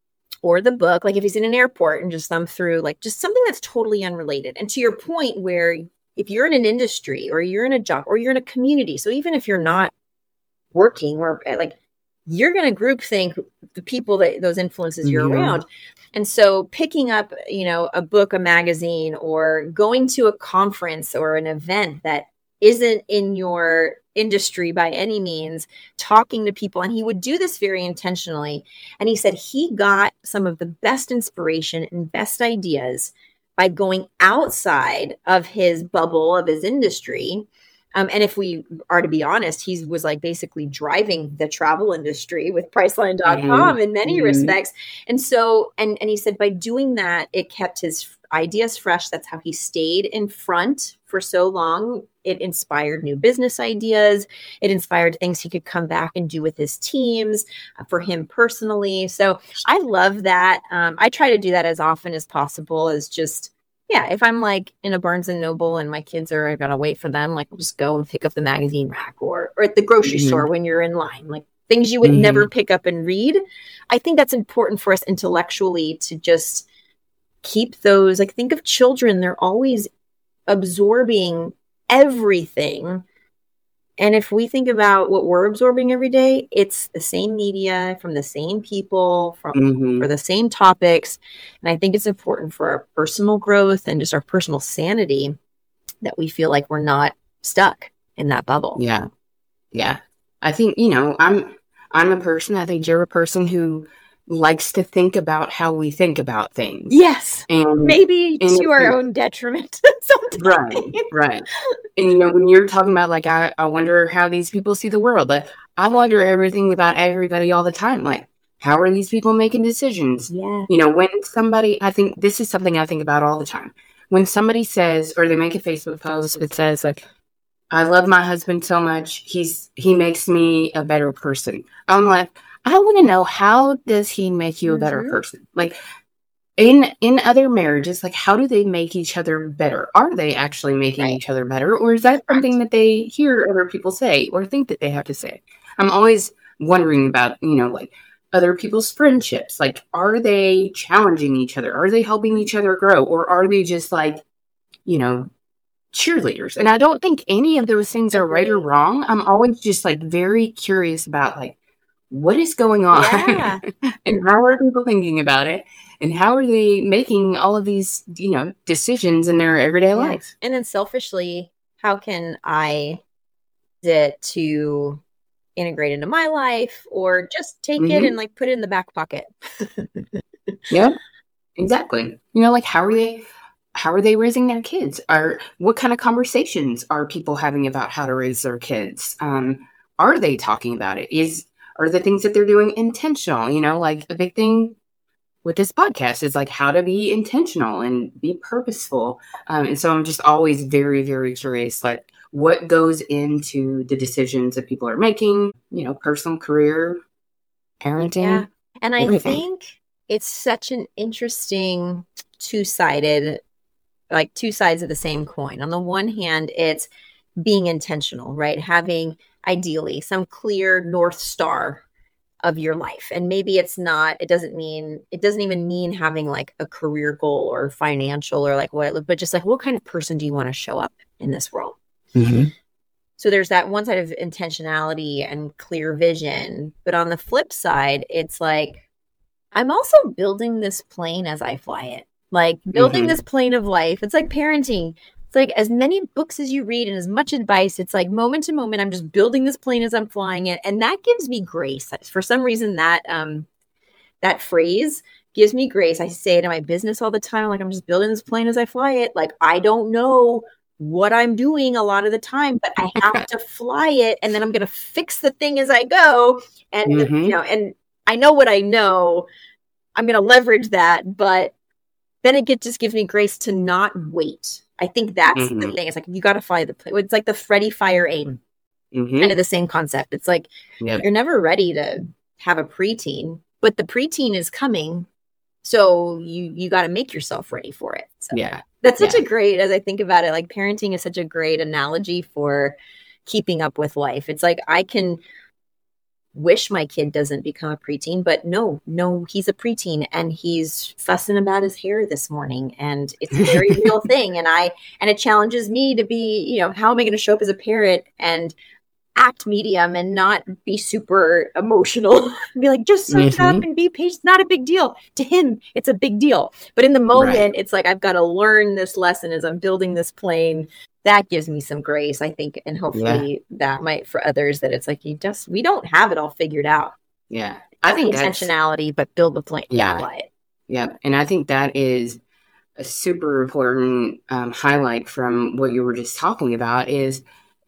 or the book, like if he's in an airport, and just thumb through like just something that's totally unrelated. And to your point, where if you're in an industry or you're in a job or you're in a community, so even if you're not working, or like you're going to group think the people that those influences you're mm-hmm. around. And so picking up, you know, a book, a magazine, or going to a conference or an event that isn't in your industry by any means, talking to people. And he would do this very intentionally. And he said he got some of the best inspiration and best ideas by going outside of his bubble, of his industry. Um, and if we are to be honest, he was like basically driving the travel industry with Priceline dot com mm-hmm. in many mm-hmm. respects. And so, and, and he said by doing that, it kept his ideas fresh. That's how he stayed in front for so long. It inspired new business ideas. It inspired things he could come back and do with his teams, uh, for him personally. So I love that. Um, I try to do that as often as possible, as just, yeah, if I'm like in a Barnes and Noble and my kids are, I gotta wait for them, like I'll just go and pick up the magazine rack, or, or at the grocery mm-hmm. store when you're in line, like things you would mm-hmm. never pick up and read. I think that's important for us intellectually to just keep those, like think of children, they're always absorbing everything. And if we think about what we're absorbing every day, it's the same media from the same people, from mm-hmm. for the same topics. And I think it's important for our personal growth and just our personal sanity that we feel like we're not stuck in that bubble. Yeah. Yeah. I think, you know, I'm I'm a person, I think you're a person who likes to think about how we think about things. Yes. And maybe and to our own detriment sometimes. Right, right. And, you know, when you're talking about, like, I, I wonder how these people see the world. Like, I wonder everything about everybody all the time. Like, how are these people making decisions? Yeah. You know, when somebody, I think this is something I think about all the time. When somebody says, or they make a Facebook post that says, like, I love my husband so much, he's he makes me a better person. I'm like, I want to know, how does he make you a better mm-hmm. person? Like, in in other marriages, like, how do they make each other better? Are they actually making right. each other better? Or is that something that they hear other people say or think that they have to say? I'm always wondering about, you know, like, other people's friendships. Like, are they challenging each other? Are they helping each other grow? Or are they just, like, you know, cheerleaders? And I don't think any of those things are right or wrong. I'm always just, like, very curious about, like, what is going on? Yeah. And how are people thinking about it? And how are they making all of these, you know, decisions in their everyday yeah. life? And then selfishly, how can I use it to integrate into my life, or just take mm-hmm. it and like put it in the back pocket? Yeah, exactly. You know, like, how are they, how are they raising their kids? Are, what kind of conversations are people having about how to raise their kids? Um, are they talking about it? Is, are the things that they're doing intentional? You know, like a big thing with this podcast is like how to be intentional and be purposeful. Um, and so I'm just always very, very curious, like what goes into the decisions that people are making, you know, personal, career, parenting. Yeah. And I everything. think it's such an interesting two-sided, like two sides of the same coin. On the one hand, it's being intentional, right? Having ideally some clear North Star of your life. And maybe it's not, it doesn't mean, it doesn't even mean having like a career goal or financial or like what, but just like, what kind of person do you want to show up in this world? Mm-hmm. So there's that one side of intentionality and clear vision. But on the flip side, it's like, I'm also building this plane as I fly it, like building Mm-hmm. this plane of life. It's like parenting. It's like as many books as you read and as much advice, it's like moment to moment, I'm just building this plane as I'm flying it. And that gives me grace. For some reason, that um, that phrase gives me grace. I say it in my business all the time. Like, I'm just building this plane as I fly it. Like, I don't know what I'm doing a lot of the time, but I have to fly it. And then I'm going to fix the thing as I go. And, Mm-hmm. you know, and I know what I know. I'm going to leverage that. But then it get, just gives me grace to not wait. I think that's Mm-hmm. the thing. It's like, you got to fly the plane. It's like the Freddy fire aim, Mm-hmm. kind of the same concept. It's like, Yep. you're never ready to have a preteen, but the preteen is coming. So you, you got to make yourself ready for it. So Yeah. that's such Yeah. a great, as I think about it, like parenting is such a great analogy for keeping up with life. It's like, I can wish my kid doesn't become a preteen, but no, no, he's a preteen and he's fussing about his hair this morning. And it's a very real thing. And I, and it challenges me to be, you know, how am I going to show up as a parent and act medium and not be super emotional? Be like, just suck Mm-hmm. up and be patient. It's not a big deal. To him, it's a big deal. But in the moment, Right. it's like, I've got to learn this lesson as I'm building this plane. That gives me some grace, I think. And hopefully that might for others, that it's like, you just, we don't have it all figured out. Yeah. I think that's, Intentionality, but build the plane. Yeah. Fly it. yeah. And I think that is a super important um, highlight from what you were just talking about is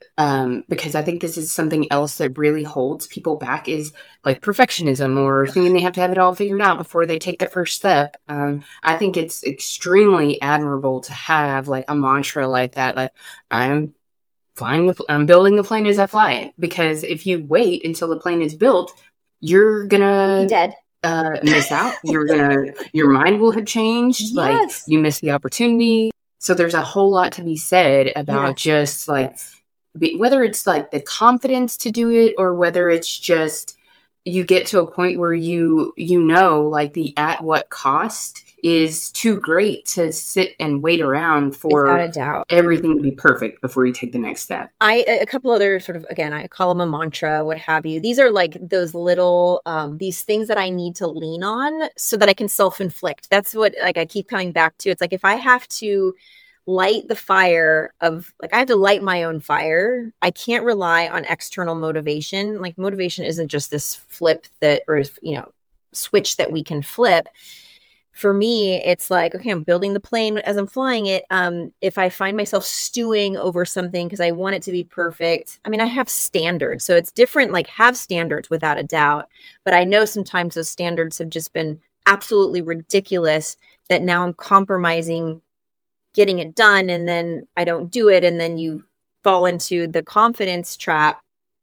um, because I think this is something else that really holds people back is like perfectionism or thinking they have to have it all figured out before they take that first step. Um, I think it's extremely admirable to have like a mantra like that. Like I'm flying with, I'm building the plane as I fly it. Because if you wait until the plane is built, you're gonna Dead. uh, miss out. You're gonna, your mind will have changed. Yes. Like you miss the opportunity. So there's a whole lot to be said about Yes. just like, be, whether it's like the confidence to do it or whether it's just you get to a point where you you know like the at what cost is too great to sit and wait around for Without a doubt. everything to be perfect before you take the next step. I a couple other sort of, again, I call them a mantra, what have you. These are like those little um these things that I need to lean on so that I can self-inflict. That's what like I keep coming back to. It's like if I have to light the fire of like I have to light my own fire, I can't rely on external motivation. Like motivation isn't just this flip that or you know switch that we can flip. For me, it's like, okay, I'm building the plane as I'm flying it. Um, if I find myself stewing over something because I want it to be perfect, I mean, I have standards. So it's different, like have standards without a doubt. But I know sometimes those standards have just been absolutely ridiculous that now I'm compromising getting it done and then I don't do it. And then you fall into the confidence trap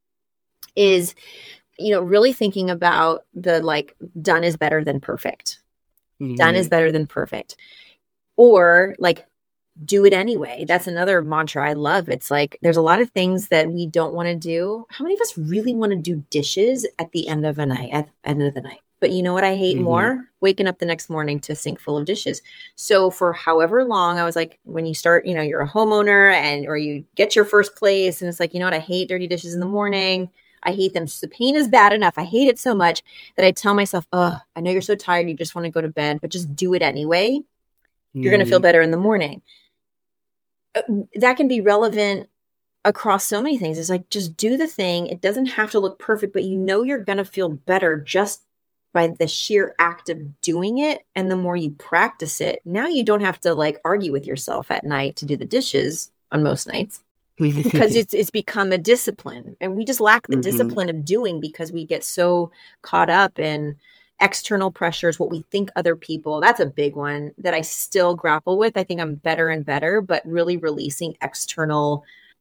is, you know, really thinking about the like done is better than perfect. Mm-hmm. Done is better than perfect. Or like do it anyway. That's another mantra I love. It's like there's a lot of things that we don't want to do. How many of us really want to do dishes at the end of a night, at the end of the night? But you know what I hate Mhm. more? Waking up the next morning to a sink full of dishes. So for however long, I was like, when you start, you know, you're a homeowner and or you get your first place and it's like, you know what? I hate dirty dishes in the morning. I hate them. The pain is bad enough. I hate it so much that I tell myself, oh, I know you're so tired. You just want to go to bed, but just do it anyway. You're going to feel better in the morning. Uh, That can be relevant across so many things. It's like, just do the thing. It doesn't have to look perfect, but you know you're going to feel better just by the sheer act of doing it. And the more you practice it, now you don't have to like argue with yourself at night to do the dishes on most nights. because it's it's become a discipline, and we just lack the Mm-hmm. discipline of doing because we get so caught up in external pressures, what we think other people. That's a big one that I still grapple with. I think I'm better and better, but really releasing external.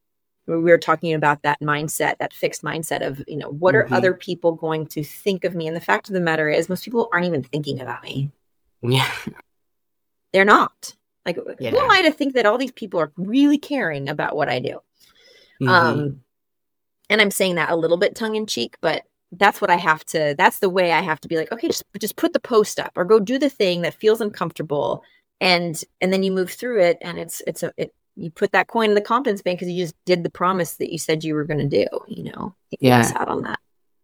We were talking about that mindset, that fixed mindset of, you know, what Mm-hmm. are other people going to think of me? And the fact of the matter is, most people aren't even thinking about me. Yeah. They're not. Like, Yeah. who am I to think that all these people are really caring about what I do? Mm-hmm. Um, and I'm saying that a little bit tongue in cheek, but that's what I have to, that's the way I have to be like, okay, just, just put the post up or go do the thing that feels uncomfortable. And, and then you move through it, and it's, it's a, it, you put that coin in the confidence bank because you just did the promise that you said you were going to do, you know, you Yeah. miss out on that.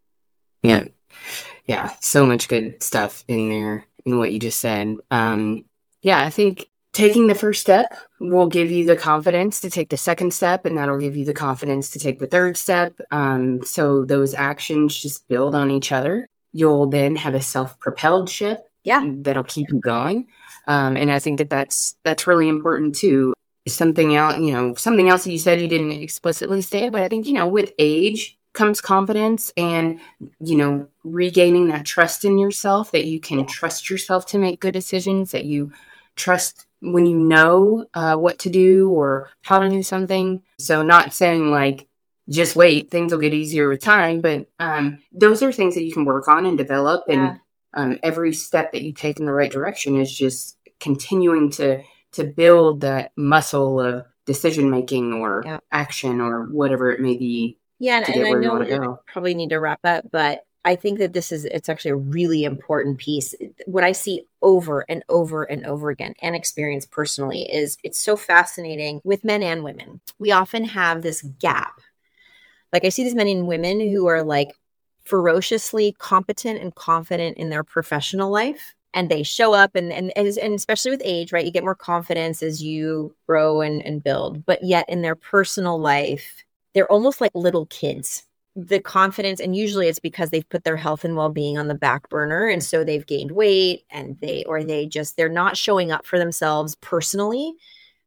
Yeah. Yeah. So much good stuff in there in what you just said. Um, yeah, I think taking the first step will give you the confidence to take the second step, and that'll give you the confidence to take the third step. Um, so those actions just build on each other. You'll then have a self-propelled ship Yeah. that'll keep you going. Um, and I think that that's, that's really important too. Something else, you know, something else that you said you didn't explicitly say, but I think, you know, with age comes confidence and, you know, regaining that trust in yourself, that you can trust yourself to make good decisions, that you trust when you know uh, what to do or how to do something. So not saying like, just wait, things will get easier with time, but um, those are things that you can work on and develop. Yeah. And um, every step that you take in the right direction is just continuing to to build that muscle of decision making or Yeah. action or whatever it may be. Yeah. And, to and get I where you know wanna we go. probably need to wrap up, but I think that this is, it's actually a really important piece. What I see over and over and over again and experience personally is it's so fascinating with men and women. We often have this gap. Like I see these men and women who are like ferociously competent and confident in their professional life. And they show up and, and, and especially with age, right? You get more confidence as you grow and, and build, but yet in their personal life, they're almost like little kids. The confidence, and usually it's because they've put their health and well-being on the back burner. And so they've gained weight and they, or they just, they're not showing up for themselves personally.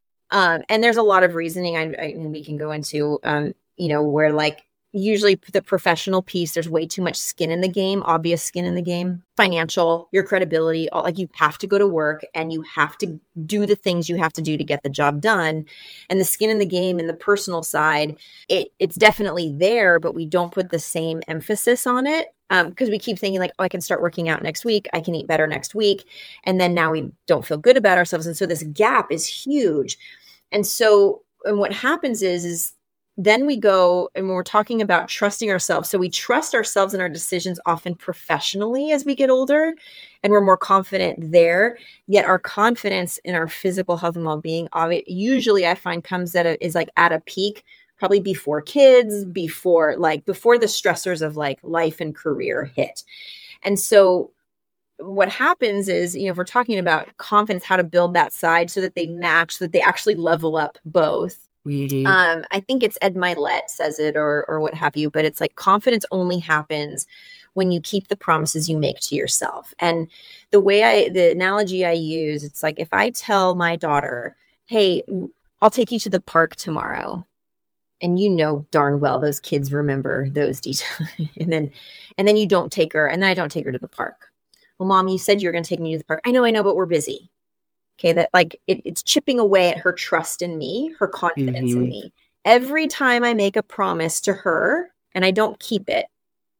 Um, and there's a lot of reasoning I, I we can go into, um, you know, where like, usually the professional piece, there's way too much skin in the game, obvious skin in the game, financial, your credibility, all, like you have to go to work and you have to do the things you have to do to get the job done. And the skin in the game and the personal side, it, it's definitely there, but we don't put the same emphasis on it um, because we keep thinking like, oh, I can start working out next week. I can eat better next week. And then now we don't feel good about ourselves. And so this gap is huge. And so, and what happens is, is then we go and when we're talking about trusting ourselves. So we trust ourselves in our decisions often professionally as we get older and we're more confident there. Yet our confidence in our physical health and well-being usually I find comes at a, is like at a peak, probably before kids, before like before the stressors of like life and career hit. And so what happens is, you know, if we're talking about confidence, how to build that side so that they match, so that they actually level up both. Um, I think it's Ed Milet says it or or what have you, but it's like confidence only happens when you keep the promises you make to yourself. And the way I, the analogy I use, it's like if I tell my daughter, hey, I'll take you to the park tomorrow. And you know darn well those kids remember those details. and then and then you don't take her, and then I don't take her to the park. Well, Mom, you said you were going to take me to the park. I know, I know, but we're busy. Okay, that like it, it's chipping away at her trust in me, her confidence Mm-hmm. in me. Every time I make a promise to her and I don't keep it,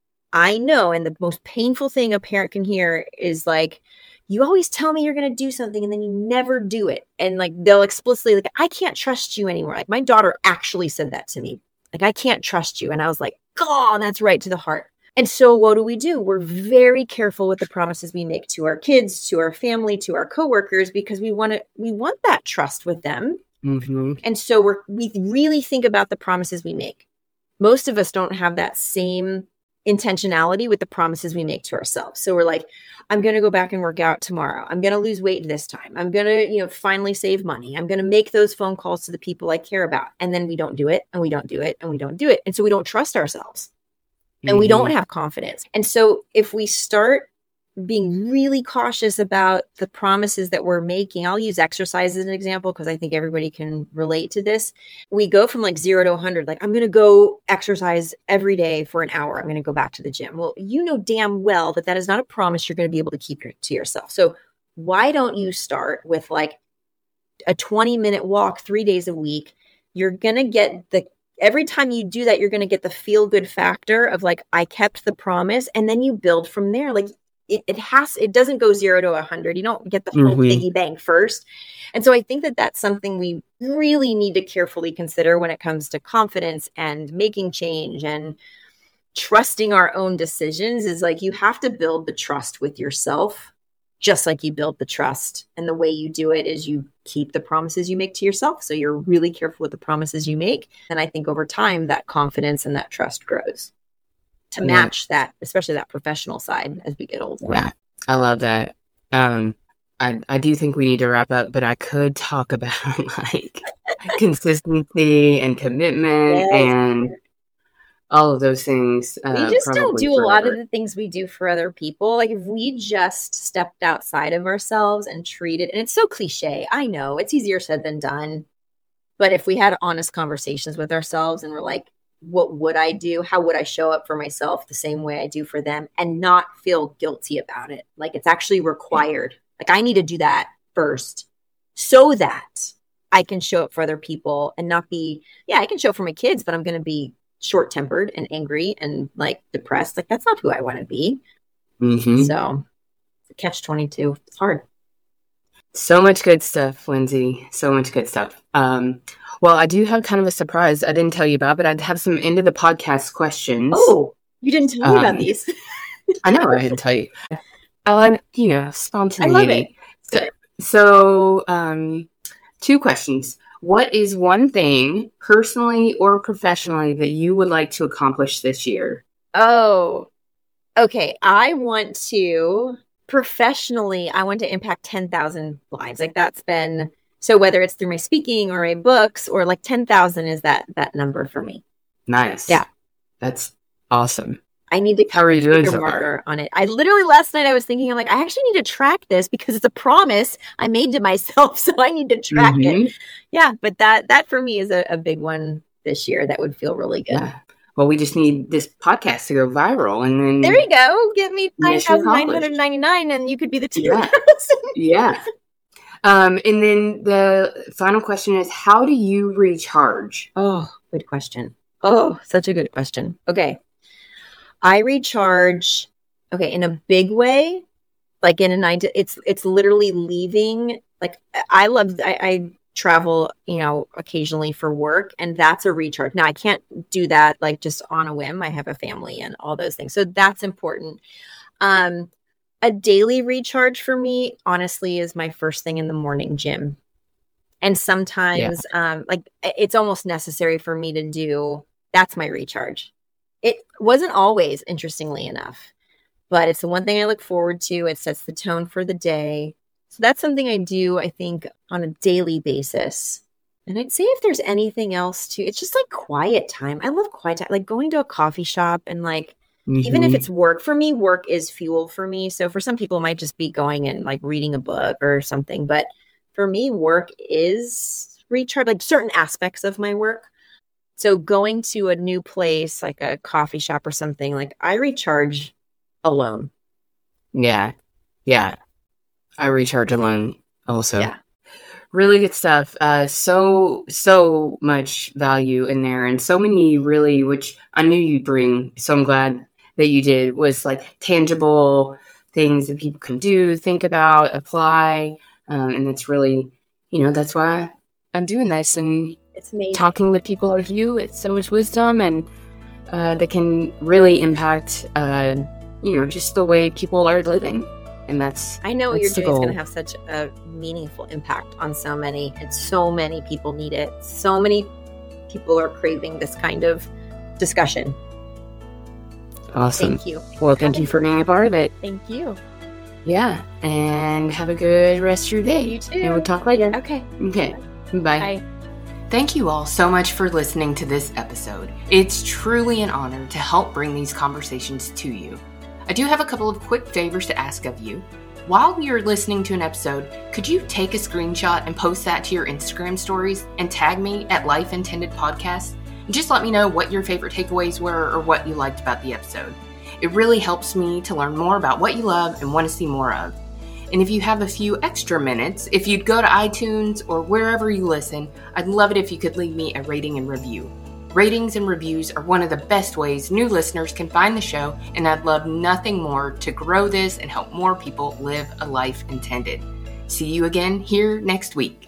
I know, and the most painful thing a parent can hear is like, you always tell me you're going to do something and then you never do it. And like, they'll explicitly like, I can't trust you anymore. Like my daughter actually said that to me. Like, I can't trust you. And I was like, God, that's right to the heart. And so what do we do? We're very careful with the promises we make to our kids, to our family, to our coworkers, because we want to, we want that trust with them. Mm-hmm. And so we're, we really think about the promises we make. Most of us don't have that same intentionality with the promises we make to ourselves. So we're like, I'm going to go back and work out tomorrow. I'm going to lose weight this time. I'm going to, you know, finally save money. I'm going to make those phone calls to the people I care about. And then we don't do it and we don't do it and we don't do it. And so we don't trust ourselves. And we don't have confidence. And so if we start being really cautious about the promises that we're making. I'll use exercise as an example because I think everybody can relate to this. We go from like zero to one hundred. Like, I'm going to go exercise every day for an hour. I'm going to go back to the gym. Well, you know damn well that that is not a promise you're going to be able to keep to yourself. So why don't you start with like a twenty minute walk three days a week? You're going to get the, every time you do that, you're going to get the feel good factor of like, I kept the promise. And then you build from there. Like, It, it has, it doesn't go zero to a hundred. You don't get the full Mm-hmm. piggy bank first. And so I think that that's something we really need to carefully consider when it comes to confidence and making change and trusting our own decisions. Is like, you have to build the trust with yourself, just like you build the trust. And the way you do it is you keep the promises you make to yourself. So you're really careful with the promises you make. And I think over time, that confidence and that trust grows to match yeah. that, especially that professional side as we get older. Yeah, I love that. Um, I I do think we need to wrap up, but I could talk about like consistency and commitment yes. and all of those things. Uh, we just don't do forever. a lot of the things we do for other people. Like, if we just stepped outside of ourselves and treated, and it's so cliche, I know it's easier said than done, but if we had honest conversations with ourselves and we're like, what would I do? How would I show up for myself the same way I do for them and not feel guilty about it? Like, it's actually required. Like, I need to do that first so that I can show up for other people and not be, yeah, I can show up for my kids, but I'm going to be short-tempered and angry and like depressed. Like, that's not who I want to be. Mm-hmm. So catch twenty-two. It's hard. So much good stuff, Lindsay. So much good stuff. Um, well, I do have kind of a surprise I didn't tell you about, but I have some end of the podcast questions. Oh, you didn't tell me um, about these. I know, I didn't tell you. Uh, you know, spontaneity. I love it. So, so um, two questions. What is one thing, personally or professionally, that you would like to accomplish this year? Oh, okay. I want to... Professionally, I want to impact ten thousand lives. Like, that's been, so whether it's through my speaking or my books, or like ten thousand is that, that number for me. Nice. Yeah. That's awesome. I need to How are you doing so marker on it. I literally, last night I was thinking, I'm like, I actually need to track this because it's a promise I made to myself. So I need to track mm-hmm. it. Yeah. But that, that for me is a, a big one this year. That would feel really good. Yeah. Well, we just need this podcast to go viral, and then there you go. Give me nine thousand nine hundred ninety-nine, and you could be the two. Yeah, yeah. Um, and then the final question is, how do you recharge? Oh, good question. Oh, such a good question. Okay, I recharge. Okay, in a big way, like in a nine. To, it's it's literally leaving. Like, I love. I. I travel, you know, occasionally for work, and that's a recharge. Now, I can't do that like just on a whim. I have a family and all those things. So that's important. Um, a daily recharge for me, honestly, is my first thing in the morning gym. And sometimes yeah. um, like it's almost necessary for me to do, that's my recharge. It wasn't always, interestingly enough, but it's the one thing I look forward to. It sets the tone for the day. So that's something I do, I think, on a daily basis. And I'd say if there's anything else too, it's just like quiet time. I love quiet time, like going to a coffee shop and like, mm-hmm. even if it's work, for me, work is fuel for me. So for some people, it might just be going and like reading a book or something. But for me, work is recharge, like certain aspects of my work. So going to a new place, like a coffee shop or something, like I recharge alone. Yeah. Yeah. I recharge alone also. Yeah. Really good stuff. Uh, so, so much value in there, and so many really, which I knew you'd bring. So I'm glad that you did, was like tangible things that people can do, think about, apply. Um, and it's really, you know, that's why I'm doing this and it's amazing. Talking with people like you. It's so much wisdom, and uh, that can really impact, uh, you know, just the way people are living. And that's, I know what you're doing is going to have such a meaningful impact on so many, and so many people need it. So many people are craving this kind of discussion. Awesome. Thank you. Well, thank you for being a part of it. Thank you. Yeah. And have a good rest of your day. You too. And we'll talk later. Okay. Okay. Bye. Bye. Thank you all so much for listening to this episode. It's truly an honor to help bring these conversations to you. I do have a couple of quick favors to ask of you. While you're listening to an episode, could you take a screenshot and post that to your Instagram stories and tag me at Life Intended Podcast? And just let me know what your favorite takeaways were or what you liked about the episode. It really helps me to learn more about what you love and want to see more of. And if you have a few extra minutes, if you'd go to iTunes or wherever you listen, I'd love it if you could leave me a rating and review. Ratings and reviews are one of the best ways new listeners can find the show, and I'd love nothing more to grow this and help more people live a life intended. See you again here next week.